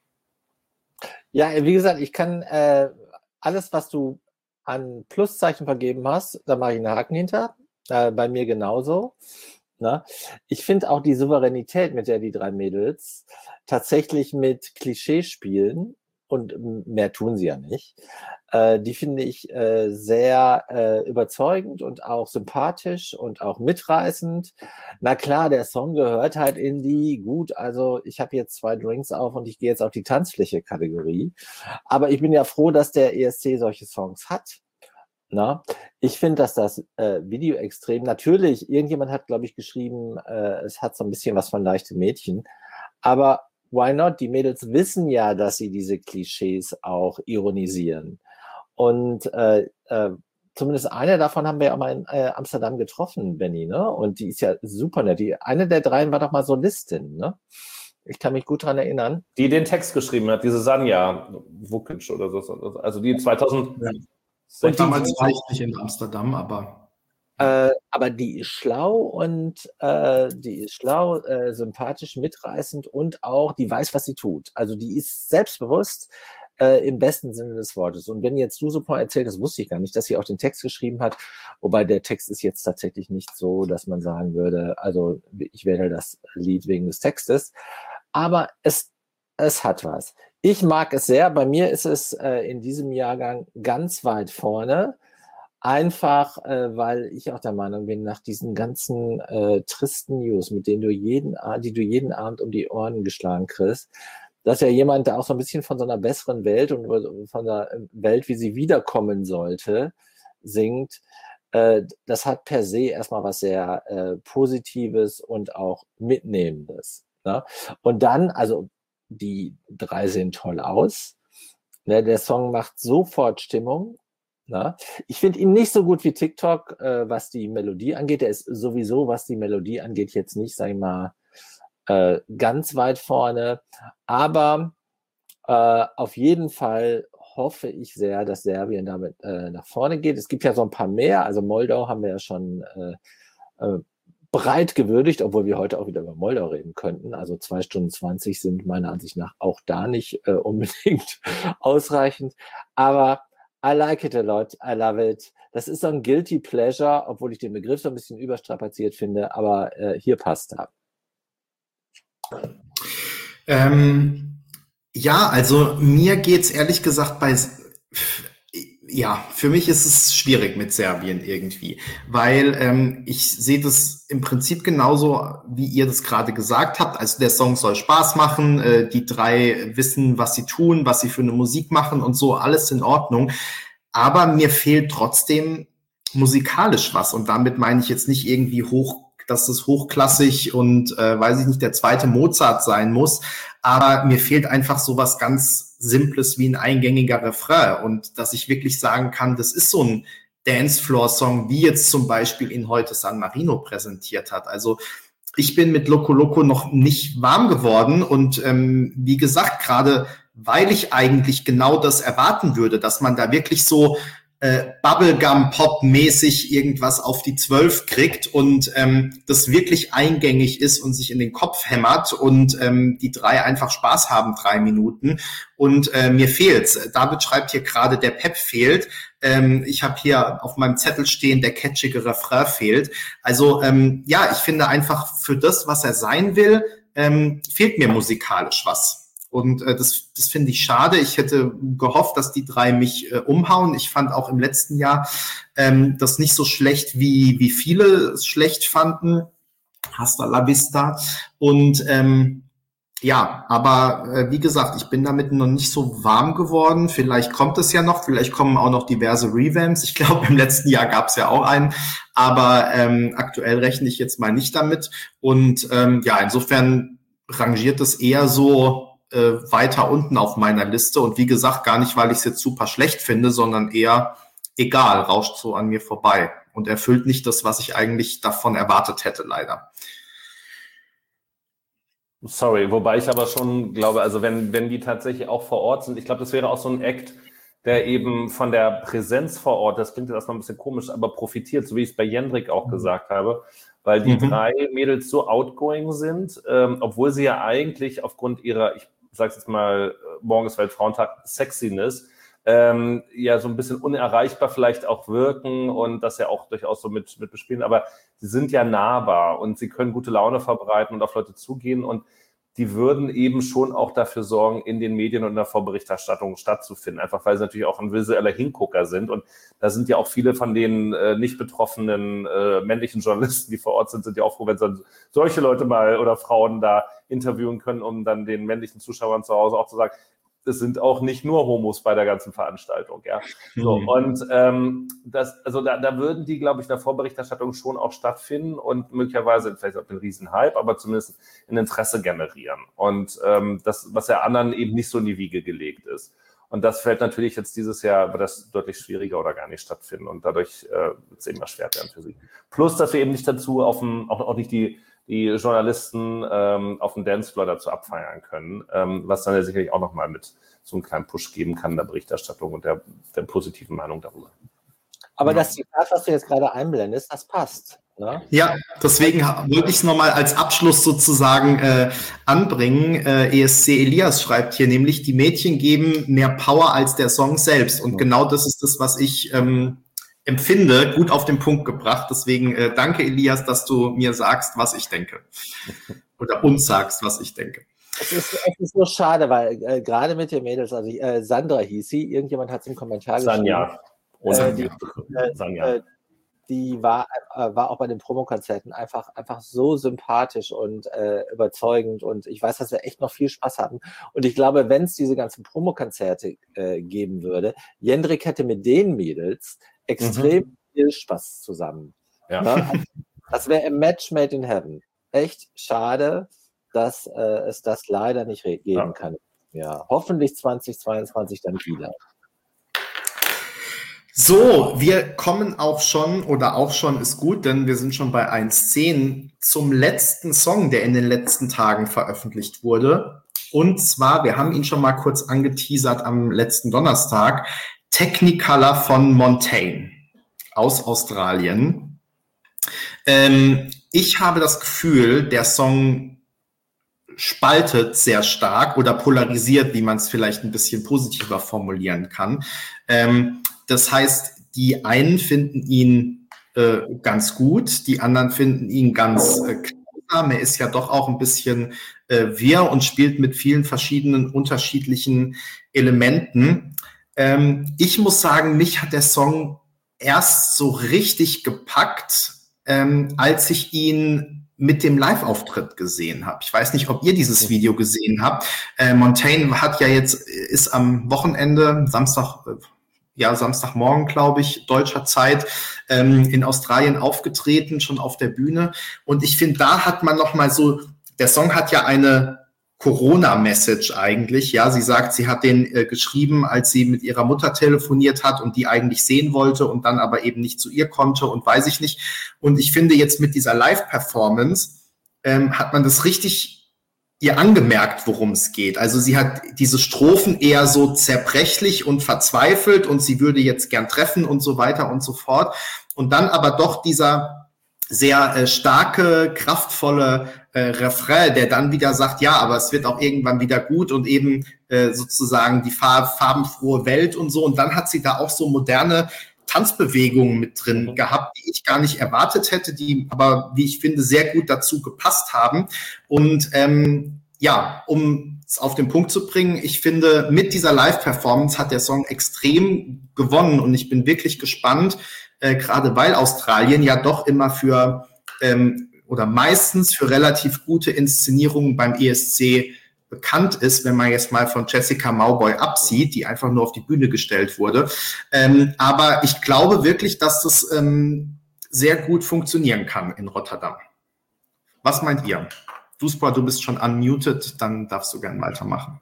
Ja, wie gesagt, ich kann äh, alles, was du an Pluszeichen vergeben hast, da mache ich einen Haken hinter. äh, bei mir genauso. Ne? Ich finde auch die Souveränität, mit der die drei Mädels tatsächlich mit Klischees spielen, und mehr tun sie ja nicht, äh, die finde ich äh, sehr äh, überzeugend und auch sympathisch und auch mitreißend. Na klar, der Song gehört halt in die, gut, also ich habe jetzt zwei Drinks auf und ich gehe jetzt auf die Tanzfläche-Kategorie, aber ich bin ja froh, dass der E S C solche Songs hat. Na, ich finde, dass das äh, Video extrem, natürlich, irgendjemand hat, glaube ich, geschrieben, äh, es hat so ein bisschen was von leichte Mädchen, aber why not? Die Mädels wissen ja, dass sie diese Klischees auch ironisieren. Und äh, äh, zumindest eine davon haben wir ja auch mal in äh, Amsterdam getroffen, Benny, ne? Und die ist ja super nett. Die, eine der dreien war doch mal Solistin, ne? Ich kann mich gut daran erinnern. Die den Text geschrieben hat, diese Sanja Vukic oder so. Also die zweitausend. Ja. Und damals war ich nicht in Amsterdam, aber... Äh, aber die ist schlau und äh, die ist schlau, äh, sympathisch, mitreißend und auch, die weiß, was sie tut. Also die ist selbstbewusst äh, im besten Sinne des Wortes. Und wenn jetzt du so erzählt, das wusste ich gar nicht, dass sie auch den Text geschrieben hat, wobei der Text ist jetzt tatsächlich nicht so, dass man sagen würde, also ich wähle das Lied wegen des Textes, aber es, es hat was. Ich mag es sehr, bei mir ist es äh, in diesem Jahrgang ganz weit vorne. Einfach, äh, weil ich auch der Meinung bin, nach diesen ganzen äh, tristen News, mit denen du jeden, die du jeden Abend um die Ohren geschlagen kriegst, dass ja jemand, der auch so ein bisschen von so einer besseren Welt und von der Welt, wie sie wiederkommen sollte, singt, äh, das hat per se erstmal was sehr äh, Positives und auch Mitnehmendes. Ne? Und dann, also die drei sehen toll aus. Ne? Der Song macht sofort Stimmung. Na? Ich finde ihn nicht so gut wie TikTok, äh, was die Melodie angeht. Der ist sowieso, was die Melodie angeht, jetzt nicht, sag ich mal, äh, ganz weit vorne. Aber äh, auf jeden Fall hoffe ich sehr, dass Serbien damit äh, nach vorne geht. Es gibt ja so ein paar mehr. Also Moldau haben wir ja schon äh, äh, breit gewürdigt, obwohl wir heute auch wieder über Moldau reden könnten. Also zwei Stunden zwanzig sind meiner Ansicht nach auch da nicht äh, unbedingt ausreichend. Aber I like it a lot, I love it. Das ist so ein guilty pleasure, obwohl ich den Begriff so ein bisschen überstrapaziert finde, aber äh, hier passt er. Ähm, ja, also mir geht's ehrlich gesagt bei, ja, für mich ist es schwierig mit Serbien irgendwie, weil ähm, ich sehe das im Prinzip genauso, wie ihr das gerade gesagt habt. Also der Song soll Spaß machen, äh, die drei wissen, was sie tun, was sie für eine Musik machen und so, alles in Ordnung. Aber mir fehlt trotzdem musikalisch was und damit meine ich jetzt nicht irgendwie hoch, dass es hochklassig und äh, weiß ich nicht, der zweite Mozart sein muss, aber mir fehlt einfach so was ganz Simples wie ein eingängiger Refrain und dass ich wirklich sagen kann, das ist so ein Dancefloor-Song, wie jetzt zum Beispiel ihn heute San Marino präsentiert hat. Also ich bin mit Loco Loco noch nicht warm geworden und ähm, wie gesagt, gerade weil ich eigentlich genau das erwarten würde, dass man da wirklich so äh, Bubblegum-Pop-mäßig irgendwas auf die Zwölf kriegt und ähm, das wirklich eingängig ist und sich in den Kopf hämmert und ähm, die drei einfach Spaß haben, drei Minuten. Und äh, mir fehlt's. David schreibt hier gerade, der Pep fehlt. Ähm, ich habe hier auf meinem Zettel stehen, der catchige Refrain fehlt. Also ähm, ja, ich finde einfach für das, was er sein will, ähm, fehlt mir musikalisch was. Und äh, das, das finde ich schade. Ich hätte gehofft, dass die drei mich äh, umhauen. Ich fand auch im letzten Jahr ähm, das nicht so schlecht, wie, wie viele es schlecht fanden. Hasta la vista. Und ähm, ja, aber äh, wie gesagt, ich bin damit noch nicht so warm geworden. Vielleicht kommt es ja noch, vielleicht kommen auch noch diverse Revamps. Ich glaube, im letzten Jahr gab es ja auch einen. Aber ähm, aktuell rechne ich jetzt mal nicht damit. Und ähm, ja, insofern rangiert es eher so weiter unten auf meiner Liste und wie gesagt, gar nicht, weil ich es jetzt super schlecht finde, sondern eher egal, rauscht so an mir vorbei und erfüllt nicht das, was ich eigentlich davon erwartet hätte, leider. Sorry, wobei ich aber schon glaube, also wenn, wenn die tatsächlich auch vor Ort sind, ich glaube, das wäre auch so ein Act, der eben von der Präsenz vor Ort, das klingt jetzt erstmal ein bisschen komisch, aber profitiert, so wie ich es bei Jendrik auch mhm. gesagt habe, weil die mhm. drei Mädels so outgoing sind, ähm, obwohl sie ja eigentlich aufgrund ihrer, ich sag's jetzt mal, morgen ist Weltfrauentag, Sexiness, ähm, ja so ein bisschen unerreichbar vielleicht auch wirken und das ja auch durchaus so mit, mit bespielen, aber sie sind ja nahbar und sie können gute Laune verbreiten und auf Leute zugehen und die würden eben schon auch dafür sorgen, in den Medien und in der Vorberichterstattung stattzufinden, einfach weil sie natürlich auch ein visueller Hingucker sind und da sind ja auch viele von den äh, nicht betroffenen äh, männlichen Journalisten, die vor Ort sind, sind ja auch froh, wenn sie solche Leute mal oder Frauen da interviewen können, um dann den männlichen Zuschauern zu Hause auch zu sagen, es sind auch nicht nur Homos bei der ganzen Veranstaltung, ja. So, Mhm. und ähm, das, also da, da würden die, glaube ich, in der Vorberichterstattung schon auch stattfinden und möglicherweise vielleicht auch den Riesenhype, aber zumindest ein Interesse generieren. Und ähm, das, was ja anderen eben nicht so in die Wiege gelegt ist. Und das fällt natürlich jetzt dieses Jahr, wird das deutlich schwieriger oder gar nicht stattfinden. Und dadurch äh, wird es eben erschwert werden für sie. Plus, dass wir eben nicht dazu auf dem, auch, auch nicht die die Journalisten ähm, auf dem Dancefloor dazu abfeiern können, ähm, was dann ja sicherlich auch nochmal mit so einem kleinen Push geben kann in der Berichterstattung und der, der positiven Meinung darüber. Aber Ja. das Zitat, was du jetzt gerade einblendest, das passt. Ne? Ja, deswegen wollte ich es nochmal als Abschluss sozusagen äh, anbringen. Äh, E S C Elias schreibt hier nämlich, die Mädchen geben mehr Power als der Song selbst. Und genau das ist das, was ich ähm, empfinde, gut auf den Punkt gebracht. Deswegen äh, danke, Elias, dass du mir sagst, was ich denke. Oder uns sagst, was ich denke. Es ist, es ist so schade, weil äh, gerade mit den Mädels, also äh, Sandra hieß sie, irgendjemand hat es im Kommentar Sanja. geschrieben. Äh, die, äh, Sanja. äh, die war, äh, war auch bei den Promokonzerten einfach, einfach so sympathisch und äh, überzeugend und ich weiß, dass wir echt noch viel Spaß hatten. Und ich glaube, wenn es diese ganzen Promokonzerte äh, geben würde, Jendrik hätte mit den Mädels extrem mhm. viel Spaß zusammen. Ja. Ne? Das wäre ein Match made in heaven. Echt schade, dass äh, es das leider nicht geben ja. kann. Ja, hoffentlich zwanzig zweiundzwanzig dann wieder. So, wir kommen auch schon, oder auch schon ist gut, denn wir sind schon bei eins zehn, zum letzten Song, der in den letzten Tagen veröffentlicht wurde. Und zwar, wir haben ihn schon mal kurz angeteasert am letzten Donnerstag, Technicolor von Montaigne aus Australien. Ähm, ich habe das Gefühl, der Song spaltet sehr stark oder polarisiert, wie man es vielleicht ein bisschen positiver formulieren kann. Ähm, das heißt, die einen finden ihn äh, ganz gut, die anderen finden ihn ganz äh, klar. Er ist ja doch auch ein bisschen äh, wirr und spielt mit vielen verschiedenen unterschiedlichen Elementen. Ähm, ich muss sagen, mich hat der Song erst so richtig gepackt, ähm, als ich ihn mit dem Live-Auftritt gesehen habe. Ich weiß nicht, ob ihr dieses Video gesehen habt. Äh, Montaigne hat ja jetzt, ist am Wochenende, Samstag, äh, ja, Samstagmorgen, glaube ich, deutscher Zeit, ähm, in Australien aufgetreten, schon auf der Bühne. Und ich finde, da hat man noch mal so, der Song hat ja eine Corona-Message eigentlich. Ja, sie sagt, sie hat den äh, geschrieben, als sie mit ihrer Mutter telefoniert hat und die eigentlich sehen wollte und dann aber eben nicht zu ihr konnte und weiß ich nicht. Und ich finde jetzt mit dieser Live-Performance ähm, hat man das richtig ihr angemerkt, worum es geht. Also sie hat diese Strophen eher so zerbrechlich und verzweifelt und sie würde jetzt gern treffen und so weiter und so fort. Und dann aber doch dieser sehr äh, starke, kraftvolle äh, Refrain, der dann wieder sagt, ja, aber es wird auch irgendwann wieder gut und eben äh, sozusagen die farb- farbenfrohe Welt und so. Und dann hat sie da auch so moderne Tanzbewegungen mit drin mhm. gehabt, die ich gar nicht erwartet hätte, die aber, wie ich finde, sehr gut dazu gepasst haben. Und ähm, ja, um es auf den Punkt zu bringen, ich finde, mit dieser Live-Performance hat der Song extrem gewonnen und ich bin wirklich gespannt, äh, gerade weil Australien ja doch immer für ähm, oder meistens für relativ gute Inszenierungen beim E S C bekannt ist, wenn man jetzt mal von Jessica Mauboy absieht, die einfach nur auf die Bühne gestellt wurde. Ähm, aber ich glaube wirklich, dass das ähm, sehr gut funktionieren kann in Rotterdam. Was meint ihr? Duspor, du bist schon unmuted, dann darfst du gerne weitermachen.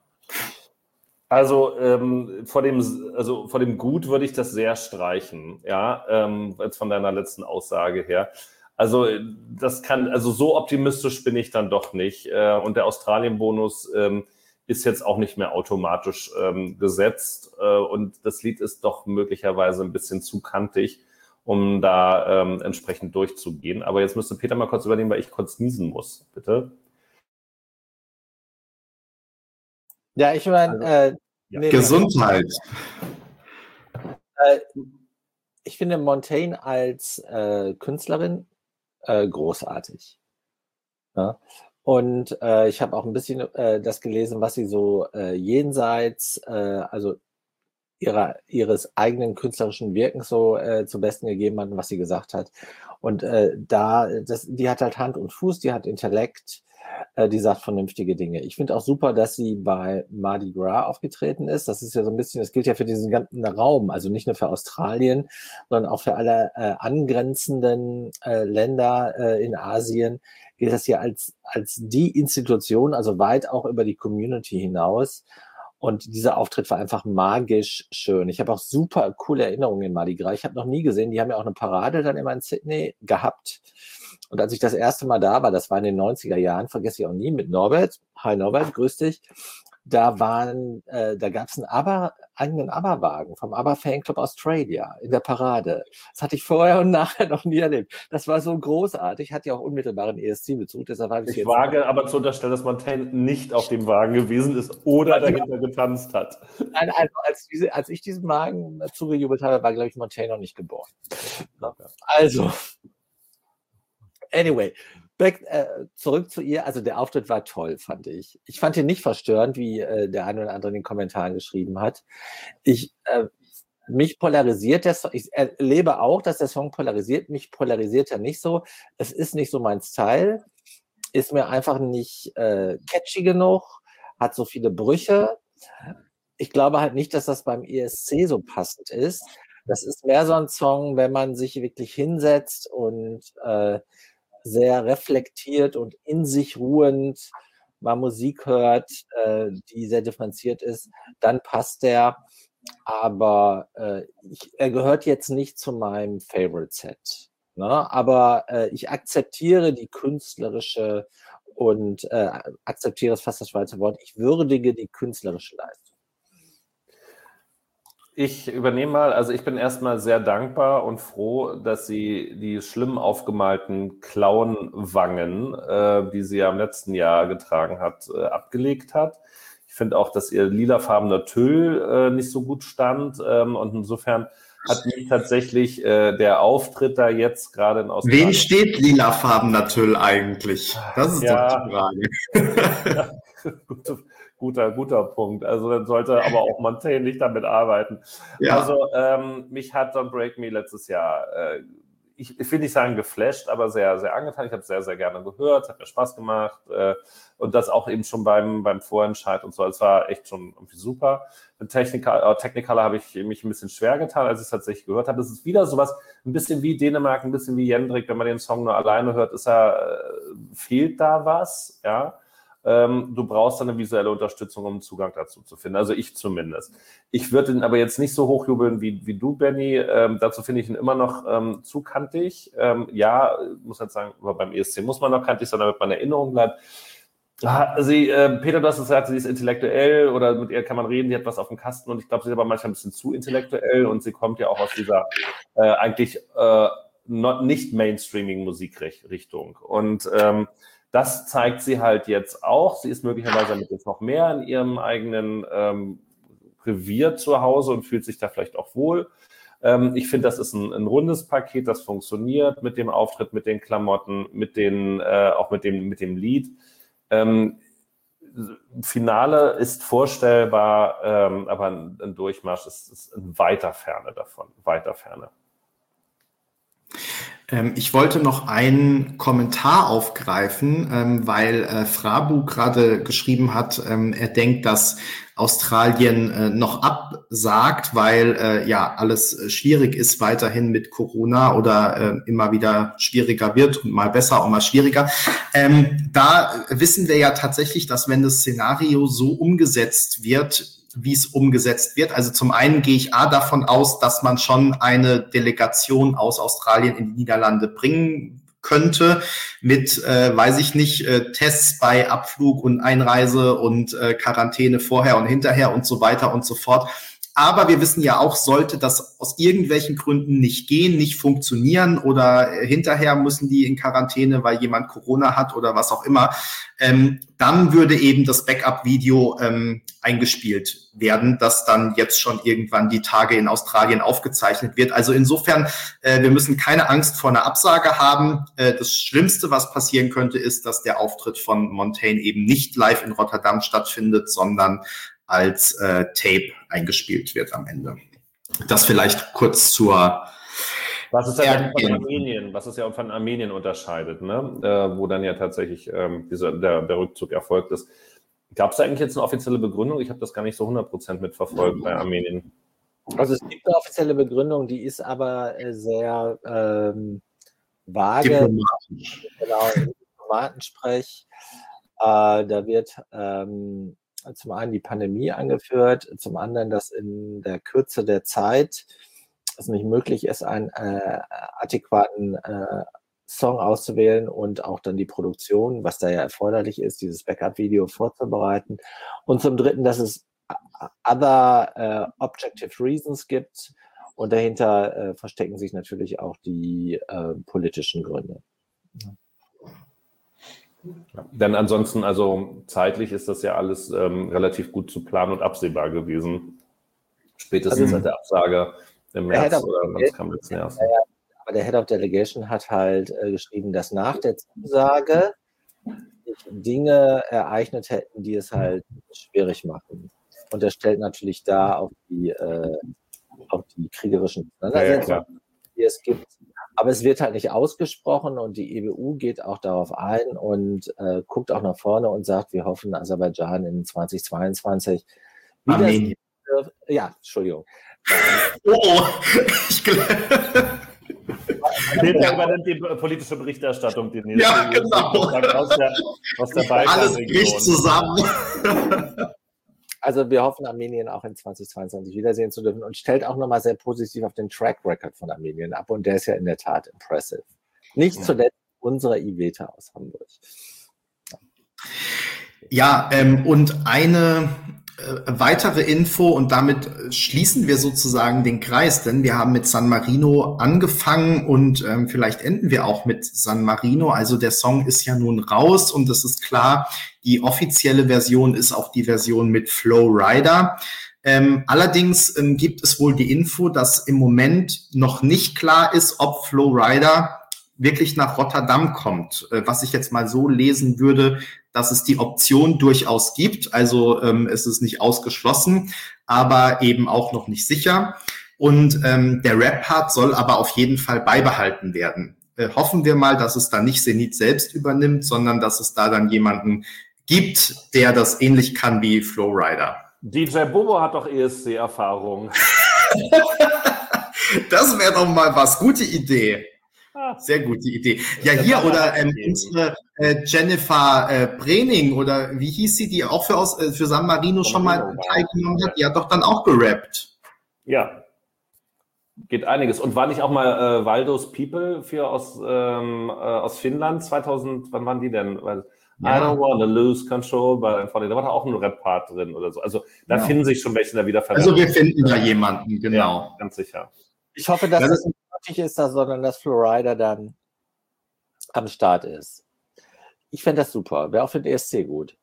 Also, ähm, vor dem, also vor dem Gut würde ich das sehr streichen, ja, ähm, jetzt von deiner letzten Aussage her. Also das kann, also so optimistisch bin ich dann doch nicht. Äh, und der Australien-Bonus ähm, ist jetzt auch nicht mehr automatisch ähm, gesetzt. Äh, und das Lied ist doch möglicherweise ein bisschen zu kantig, um da ähm, entsprechend durchzugehen. Aber jetzt müsste Peter mal kurz übernehmen, weil ich kurz niesen muss. Bitte. Ja, ich meine, äh, ja. nee, Gesundheit. Äh, ich finde Montaigne als äh, Künstlerin äh, großartig. Ja? Und äh, ich habe auch ein bisschen äh, das gelesen, was sie so äh, jenseits, äh, also ihrer, ihres eigenen künstlerischen Wirkens so äh, zum Besten gegeben hat und was sie gesagt hat. Und äh, da, das, die hat halt Hand und Fuß, die hat Intellekt, äh, die sagt vernünftige Dinge. Ich finde auch super, dass sie bei Mardi Gras aufgetreten ist. Das ist ja so ein bisschen, das gilt ja für diesen ganzen Raum, also nicht nur für Australien, sondern auch für alle äh, angrenzenden äh, Länder äh, in Asien, gilt das ja als, als die Institution, also weit auch über die Community hinaus. Und dieser Auftritt war einfach magisch schön. Ich habe auch super coole Erinnerungen in Mardi Gras. Ich habe noch nie gesehen, die haben ja auch eine Parade dann immer in Sydney gehabt. Und als ich das erste Mal da war, das war in den neunziger Jahren, vergesse ich auch nie, mit Norbert. Hi Norbert, grüß dich. Da waren, äh, da gab es einen ABBA, eigenen ABBA-Wagen vom ABBA Fanclub Australia in der Parade. Das hatte ich vorher und nachher noch nie erlebt. Das war so großartig, hat ja auch unmittelbaren E S C-Bezug. Deshalb habe ich Ich jetzt wage aber zu unterstellen, dass Montaigne nicht auf dem Wagen gewesen ist oder dahinter getanzt hat. Nein, also als, diese, als ich diesen Wagen zugejubelt habe, war, glaube ich, Montaigne noch nicht geboren. Also, anyway, back, äh, zurück zu ihr. Also der Auftritt war toll, fand ich. Ich fand ihn nicht verstörend, wie äh, der eine oder andere in den Kommentaren geschrieben hat. Ich, äh, mich polarisiert der Song, ich erlebe auch, dass der Song polarisiert, mich polarisiert er nicht so. Es ist nicht so mein Style, ist mir einfach nicht äh, catchy genug, hat so viele Brüche. Ich glaube halt nicht, dass das beim E S C so passend ist. Das ist mehr so ein Song, wenn man sich wirklich hinsetzt und äh, sehr reflektiert und in sich ruhend mal Musik hört, äh, die sehr differenziert ist, dann passt der. Aber äh, ich, er gehört jetzt nicht zu meinem Favorite Set. Ne? Aber äh, ich akzeptiere die künstlerische und äh, akzeptiere, ist fast das Schweizer Wort, ich würdige die künstlerische Leistung. Ich übernehme mal, also ich bin erstmal sehr dankbar und froh, dass sie die schlimm aufgemalten Clownwangen, äh, die sie ja im letzten Jahr getragen hat, äh, abgelegt hat. Ich finde auch, dass ihr lilafarbener Tüll äh, nicht so gut stand ähm, und insofern hat mich tatsächlich äh, der Auftritt da jetzt gerade in Australien... Wen steht lilafarbener Tüll eigentlich? Das ist ja, doch die Frage. Ja, gute, guter, guter Punkt. Also dann sollte aber auch Montaigne nicht damit arbeiten. Ja. Also ähm, mich hat Don't Break Me letztes Jahr, äh, ich, ich will nicht sagen geflasht, aber sehr, sehr angetan. Ich habe es sehr, sehr gerne gehört, hat mir Spaß gemacht äh, und das auch eben schon beim, beim Vorentscheid und so. Es war echt schon irgendwie super. Mit Technical, Technicolor habe ich mich ein bisschen schwer getan, als ich es tatsächlich gehört habe. Es ist wieder sowas, ein bisschen wie Dänemark, ein bisschen wie Jendrik. Wenn man den Song nur alleine hört, ist er, äh, fehlt da was, ja. Ähm, du brauchst dann eine visuelle Unterstützung, um einen Zugang dazu zu finden. Also ich zumindest. Ich würde ihn aber jetzt nicht so hochjubeln wie, wie du, Benny. Ähm, dazu finde ich ihn immer noch ähm, zu kantig. Ähm, ja, muss jetzt sagen, aber beim E S C muss man noch kantig sein, damit man in Erinnerung bleibt. Sie, äh, Peter, du hast gesagt, sie ist intellektuell oder mit ihr kann man reden, die hat was auf dem Kasten und ich glaube, sie ist aber manchmal ein bisschen zu intellektuell und sie kommt ja auch aus dieser äh, eigentlich äh, not, nicht Mainstreaming-Musikrichtung. Und ähm, das zeigt sie halt jetzt auch. Sie ist möglicherweise damit jetzt noch mehr in ihrem eigenen ähm, Revier zu Hause und fühlt sich da vielleicht auch wohl. Ähm, ich finde, das ist ein, ein rundes Paket, das funktioniert mit dem Auftritt, mit den Klamotten, mit den, äh, auch mit dem, mit dem Lied. Ähm, Finale ist vorstellbar, ähm, aber ein, ein Durchmarsch ist, ist in weiter Ferne davon, weiter Ferne. Ich wollte noch einen Kommentar aufgreifen, ähm, weil äh, Frabu gerade geschrieben hat, ähm, er denkt, dass Australien äh, noch absagt, weil äh, ja alles schwierig ist weiterhin mit Corona oder äh, immer wieder schwieriger wird und mal besser und mal schwieriger. Ähm, da wissen wir ja tatsächlich, dass wenn das Szenario so umgesetzt wird, wie es umgesetzt wird. Also zum einen gehe ich A davon aus, dass man schon eine Delegation aus Australien in die Niederlande bringen könnte mit, äh, weiß ich nicht, äh, Tests bei Abflug und Einreise und äh, Quarantäne vorher und hinterher und so weiter und so fort. Aber wir wissen ja auch, sollte das aus irgendwelchen Gründen nicht gehen, nicht funktionieren oder hinterher müssen die in Quarantäne, weil jemand Corona hat oder was auch immer, ähm, dann würde eben das Backup-Video ähm, eingespielt werden, das dann jetzt schon irgendwann die Tage in Australien aufgezeichnet wird. Also insofern, äh, wir müssen keine Angst vor einer Absage haben. Äh, das Schlimmste, was passieren könnte, ist, dass der Auftritt von Montaigne eben nicht live in Rotterdam stattfindet, sondern als äh, Tape eingespielt wird am Ende. Das vielleicht kurz zur Was es ja von Armenien, was es ja von Armenien unterscheidet, ne? Äh, wo dann ja tatsächlich ähm, dieser, der, der Rückzug erfolgt ist. Gab es da eigentlich jetzt eine offizielle Begründung? Ich habe das gar nicht so hundert Prozent mitverfolgt bei Armenien. Also es gibt eine offizielle Begründung, die ist aber sehr ähm, vage. Diplomatisch. Genau, Diplomatensprech. Äh, da wird ähm, zum einen die Pandemie angeführt, zum anderen, dass in der Kürze der Zeit es nicht möglich ist, einen äh, adäquaten äh, Song auszuwählen und auch dann die Produktion, was da ja erforderlich ist, dieses Backup-Video vorzubereiten. Und zum Dritten, dass es other äh, objective reasons gibt und dahinter äh, verstecken sich natürlich auch die äh, politischen Gründe. Ja, denn ansonsten, also zeitlich ist das ja alles ähm, relativ gut zu planen und absehbar gewesen. Spätestens Also, seit der Absage im März oder wann es kam letzten Jahres. Ja, aber der Head of Delegation hat halt äh, geschrieben, dass nach der Zusage sich Dinge ereignet hätten, die es halt schwierig machen. Und er stellt natürlich da auf die, äh, auf die kriegerischen Auseinandersetzungen, ja, die es gibt. Aber es wird halt nicht ausgesprochen und die E B U geht auch darauf ein und äh, guckt auch nach vorne und sagt, wir hoffen, Aserbaidschan in zweitausendzweiundzwanzig wieder. Armenien. Ja, Entschuldigung. Oh, ich glaube. Peter übernimmt die politische Berichterstattung die nächste. Ja, genau. Aus der, aus der Alles bricht zusammen. Also wir hoffen, Armenien auch in zweitausendzweiundzwanzig wiedersehen zu dürfen und stellt auch nochmal sehr positiv auf den Track Record von Armenien ab und der ist ja in der Tat impressive. Nicht Ja. zuletzt unsere Iveta aus Hamburg. Ja, ähm, und eine äh, weitere Info und damit schließen wir sozusagen den Kreis, denn wir haben mit San Marino angefangen und ähm, vielleicht enden wir auch mit San Marino. Also der Song ist ja nun raus und es ist klar, die offizielle Version ist auch die Version mit Flo Rida. Ähm, allerdings ähm, gibt es wohl die Info, dass im Moment noch nicht klar ist, ob Flo Rida wirklich nach Rotterdam kommt. Äh, was ich jetzt mal so lesen würde, dass es die Option durchaus gibt. Also ähm, es ist nicht ausgeschlossen, aber eben auch noch nicht sicher. Und ähm, der Rap-Part soll aber auf jeden Fall beibehalten werden. Äh, hoffen wir mal, dass es da nicht Zenit selbst übernimmt, sondern dass es da dann jemanden gibt, der das ähnlich kann wie Flo Rida. D J Bobo hat doch E S C-Erfahrung. Das wäre doch mal was. Gute Idee. Sehr gute Idee. Ja, hier oder ähm, unsere äh, Jennifer äh, Brening oder wie hieß sie, die auch für, aus, äh, für San Marino schon mal teilgenommen hat, die hat doch dann auch gerappt. Ja, geht einiges. Und war nicht auch mal äh, Waldos People für aus, ähm, äh, aus Finnland zweitausend, wann waren die denn? Weil, Ja. I don't wanna lose control, but da war da auch ein Rap-Part drin oder so. Also da Ja. finden sich schon welche da wieder Also wir finden da jemanden, genau. Ja, ganz sicher. Ich hoffe, dass Ja, das- es nicht nötig ist, dass, sondern dass Flo Rida dann am Start ist. Ich fände das super. Wäre auch für den E S C gut.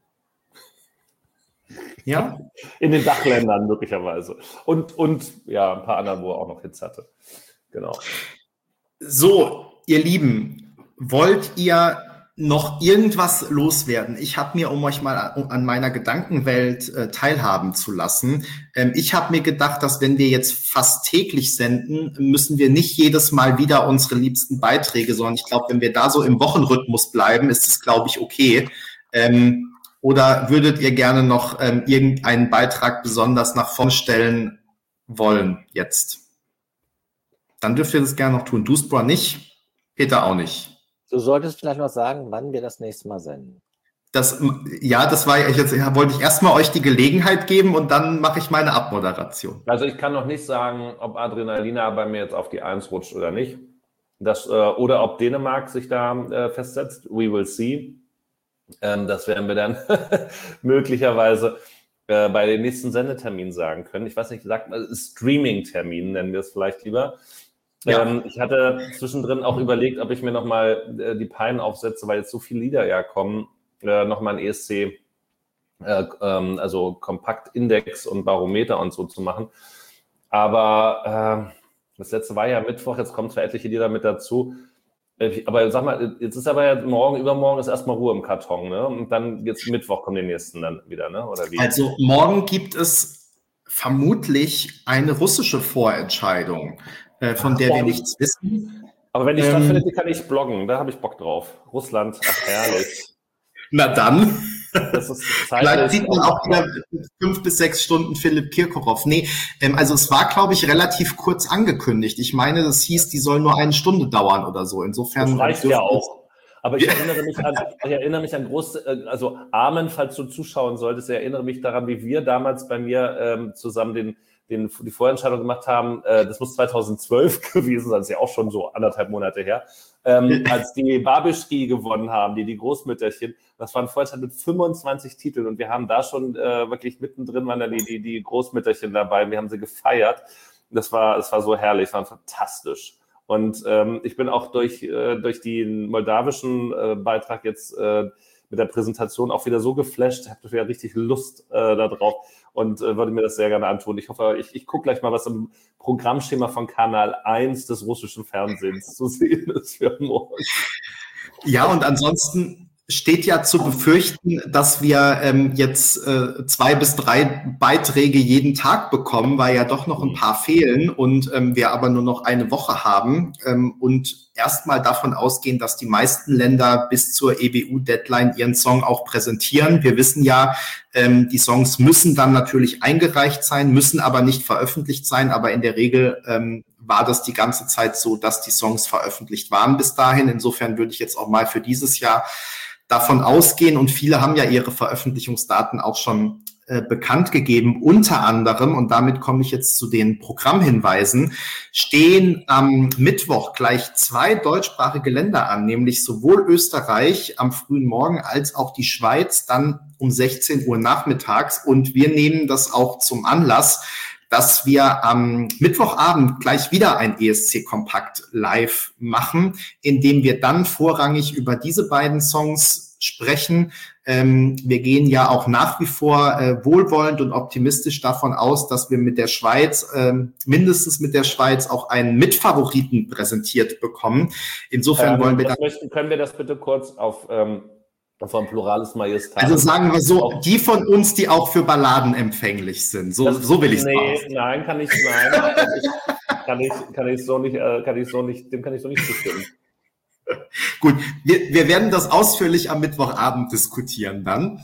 Ja, In den Dachländern möglicherweise. Und, und ja, ein paar anderen, wo er auch noch Hits hatte. Genau. so, ihr Lieben, wollt ihr noch irgendwas loswerden? Ich habe mir, um euch mal an, an meiner Gedankenwelt äh, teilhaben zu lassen, ähm, ich habe mir gedacht, dass wenn wir jetzt fast täglich senden, müssen wir nicht jedes Mal wieder unsere liebsten Beiträge, sondern ich glaube, wenn wir da so im Wochenrhythmus bleiben, ist es, glaube ich, okay. Ähm, oder würdet ihr gerne noch ähm, irgendeinen Beitrag besonders nach vorn stellen wollen jetzt? Dann dürft ihr das gerne noch tun. Dusbra nicht, Peter auch nicht. Du solltest vielleicht noch sagen, wann wir das nächste Mal senden. Das, ja, das war ich jetzt, wollte ich erstmal euch die Gelegenheit geben und dann mache ich meine Abmoderation. Also ich kann noch nicht sagen, ob Adrenalina bei mir jetzt auf die Eins rutscht oder nicht. Das, äh, oder ob Dänemark sich da äh, festsetzt. We will see. Ähm, das werden wir dann möglicherweise. äh, bei den nächsten Sendeterminen sagen können. Ich weiß nicht, sagt man, Streaming-Termin nennen wir es vielleicht lieber. Ja. Ähm, ich hatte zwischendrin auch überlegt, ob ich mir nochmal äh, die Pein aufsetze, weil jetzt so viele Lieder ja kommen, äh, nochmal ein E S C, äh, ähm, also Kompaktindex und Barometer und so zu machen. Aber äh, das letzte war ja Mittwoch, jetzt kommen zwar etliche Lieder mit dazu. Äh, aber sag mal, jetzt ist aber ja morgen, übermorgen ist erstmal Ruhe im Karton, ne? Und dann jetzt Mittwoch kommen die nächsten dann wieder, ne? Oder wie? Also morgen gibt es vermutlich eine russische Vorentscheidung, von der wir nichts wissen. Aber wenn die ähm, stattfindet, die kann ich bloggen. Da habe ich Bock drauf. Russland, ach herrlich. Na dann. Das ist Vielleicht sieht man auch wieder fünf bis sechs Stunden Philipp Kirkorov. Nee, ähm, also es war, glaube ich, relativ kurz angekündigt. Ich meine, das hieß, die soll nur eine Stunde dauern oder so. Insofern. Das reicht ja auch. Aber ich erinnere mich an, ich erinnere mich an groß, also Armen, falls du zuschauen solltest, ich erinnere mich daran, wie wir damals bei mir ähm, zusammen den Den, die Vorentscheidung gemacht haben, äh, das muss zweitausendzwölf gewesen sein, das ist ja auch schon so anderthalb Monate her, ähm, als die Babischki gewonnen haben, die die Großmütterchen, das war ein Vorentscheid mit fünfundzwanzig Titeln und wir haben da schon äh, wirklich mittendrin waren da die, die, die Großmütterchen dabei, wir haben sie gefeiert, das war, das war so herrlich, das war fantastisch. Und ähm, ich bin auch durch, äh, durch den moldawischen äh, Beitrag jetzt äh, mit der Präsentation auch wieder so geflasht, habe wieder richtig Lust äh, da drauf und äh, würde mir das sehr gerne antun. Ich hoffe, ich, ich gucke gleich mal, was im Programmschema von Kanal eins des russischen Fernsehens zu sehen ist für morgen. Ja, und ansonsten steht ja zu befürchten, dass wir ähm, jetzt äh, zwei bis drei Beiträge jeden Tag bekommen, weil ja doch noch ein paar fehlen und ähm, wir aber nur noch eine Woche haben ähm, und erstmal davon ausgehen, dass die meisten Länder bis zur E B U-Deadline ihren Song auch präsentieren. Wir wissen ja, ähm, die Songs müssen dann natürlich eingereicht sein, müssen aber nicht veröffentlicht sein, aber in der Regel ähm, war das die ganze Zeit so, dass die Songs veröffentlicht waren bis dahin. Insofern würde ich jetzt auch mal für dieses Jahr davon ausgehen und viele haben ja ihre Veröffentlichungsdaten auch schon äh, bekannt gegeben. Unter anderem, und damit komme ich jetzt zu den Programmhinweisen, stehen am Mittwoch gleich zwei deutschsprachige Länder an, nämlich sowohl Österreich am frühen Morgen als auch die Schweiz dann um sechzehn Uhr nachmittags. Und wir nehmen das auch zum Anlass, dass wir am Mittwochabend gleich wieder ein E S C Kompakt live machen, indem wir dann vorrangig über diese beiden Songs sprechen. Ähm, wir gehen ja auch nach wie vor äh, wohlwollend und optimistisch davon aus, dass wir mit der Schweiz, äh, mindestens mit der Schweiz, auch einen Mitfavoriten präsentiert bekommen. Insofern ähm, wollen wir dann... Möchten, können wir das bitte kurz auf... Ähm Von Pluralis Majestat. Also sagen wir so, die von uns, die auch für Balladen empfänglich sind. So, so will ich es nee, nein, kann ich, nein, kann ich, kann ich, kann ich so nicht, kann ich so nicht, dem kann ich so nicht zustimmen. Gut, wir, wir werden das ausführlich am Mittwochabend diskutieren dann.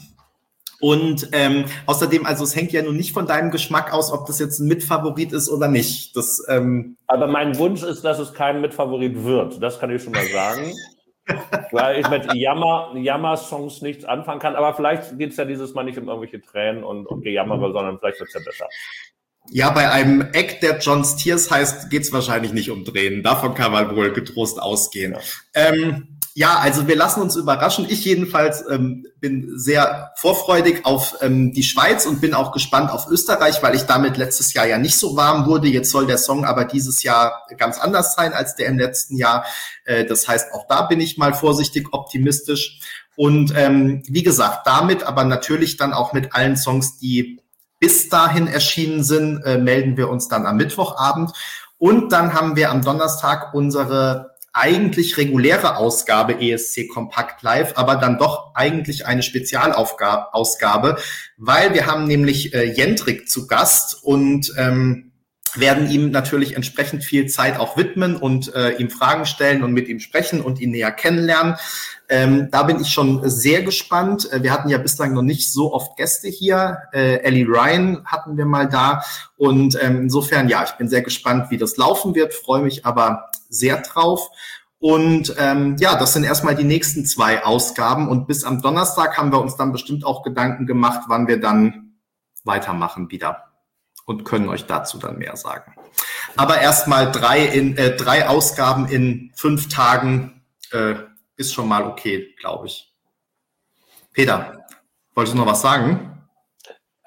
Und ähm, außerdem, also es hängt ja nun nicht von deinem Geschmack aus, ob das jetzt ein Mitfavorit ist oder nicht. Das, ähm Aber mein Wunsch ist, dass es kein Mitfavorit wird. Das kann ich schon mal sagen. Weil ich mit Jammer, Jammer-Songs nichts anfangen kann, aber vielleicht geht es ja dieses Mal nicht um irgendwelche Tränen und, und Gejammere, sondern vielleicht wird es ja besser. Ja, bei einem Act, der John's Tears heißt, geht es wahrscheinlich nicht um Tränen. Davon kann man wohl getrost ausgehen. Ja. Ähm, ja, also wir lassen uns überraschen. Ich jedenfalls ähm, bin sehr vorfreudig auf ähm, die Schweiz und bin auch gespannt auf Österreich, weil ich damit letztes Jahr ja nicht so warm wurde. Jetzt soll der Song aber dieses Jahr ganz anders sein als der im letzten Jahr. Äh, das heißt, auch da bin ich mal vorsichtig optimistisch. Und ähm, wie gesagt, damit aber natürlich dann auch mit allen Songs, die bis dahin erschienen sind, äh, melden wir uns dann am Mittwochabend. Und dann haben wir am Donnerstag unsere eigentlich reguläre Ausgabe E S C Kompakt Live, aber dann doch eigentlich eine Spezialausgabe, weil wir haben nämlich äh, Jendrik zu Gast und ähm, werden ihm natürlich entsprechend viel Zeit auch widmen und äh, ihm Fragen stellen und mit ihm sprechen und ihn näher kennenlernen. Ähm, da bin ich schon sehr gespannt. Wir hatten ja bislang noch nicht so oft Gäste hier. Äh, Ellie Ryan hatten wir mal da. Und ähm, insofern, ja, ich bin sehr gespannt, wie das laufen wird, freue mich aber sehr drauf. Und ähm, ja, das sind erstmal die nächsten zwei Ausgaben. Und bis am Donnerstag haben wir uns dann bestimmt auch Gedanken gemacht, wann wir dann weitermachen wieder. Und können euch dazu dann mehr sagen. Aber erstmal drei, in, äh, drei Ausgaben in fünf Tagen äh, ist schon mal okay, glaube ich. Peter, wolltest du noch was sagen?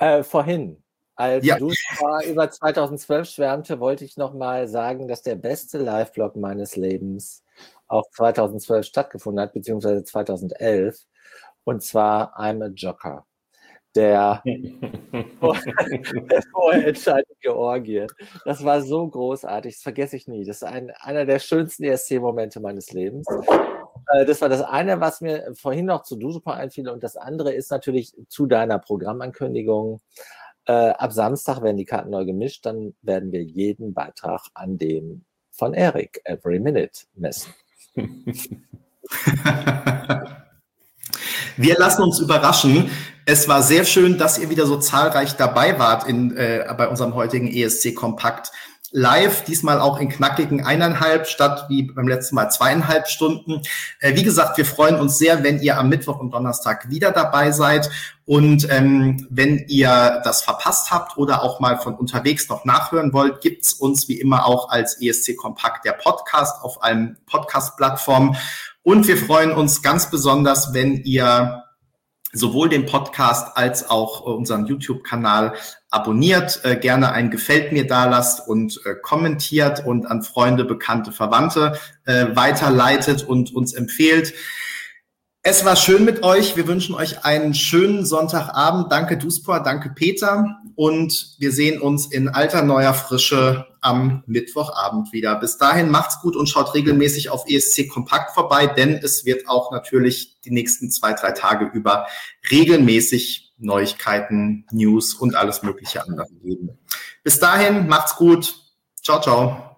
Äh, vorhin, als Ja. du zwar über zweitausendzwölf schwärmte, wollte ich noch mal sagen, dass der beste Live-Blog meines Lebens auch zweitausendzwölf stattgefunden hat, beziehungsweise zweitausendelf. Und zwar I'm a Joker. Der, der Vorentscheid in Georgien. Das war so großartig, das vergesse ich nie. Das ist ein, einer der schönsten E S C-Momente meines Lebens. Äh, das war das eine, was mir vorhin noch zu DoJour einfiel. Und das andere ist natürlich zu deiner Programmankündigung. Äh, ab Samstag werden die Karten neu gemischt. Dann werden wir jeden Beitrag an dem von Erik, Every Minute, messen. Wir lassen uns überraschen. Es war sehr schön, dass ihr wieder so zahlreich dabei wart in, äh, bei unserem heutigen E S C Kompakt Live. Diesmal auch in knackigen eineinhalb statt wie beim letzten Mal zweieinhalb Stunden. Äh, wie gesagt, wir freuen uns sehr, wenn ihr am Mittwoch und Donnerstag wieder dabei seid. Und ähm, wenn ihr das verpasst habt oder auch mal von unterwegs noch nachhören wollt, gibt's uns wie immer auch als E S C Kompakt der Podcast auf allen Podcast-Plattformen. Und wir freuen uns ganz besonders, wenn ihr sowohl den Podcast als auch unseren YouTube-Kanal abonniert, äh, gerne ein Gefällt mir da lasst und äh, kommentiert und an Freunde, Bekannte, Verwandte äh, weiterleitet und uns empfehlt. Es war schön mit euch. Wir wünschen euch einen schönen Sonntagabend. Danke DoSpor, danke Peter. Und wir sehen uns in alter neuer Frische am Mittwochabend wieder. Bis dahin macht's gut und schaut regelmäßig auf E S C Kompakt vorbei, denn es wird auch natürlich die nächsten zwei, drei Tage über regelmäßig Neuigkeiten, News und alles mögliche andere geben. Bis dahin macht's gut. Ciao, ciao.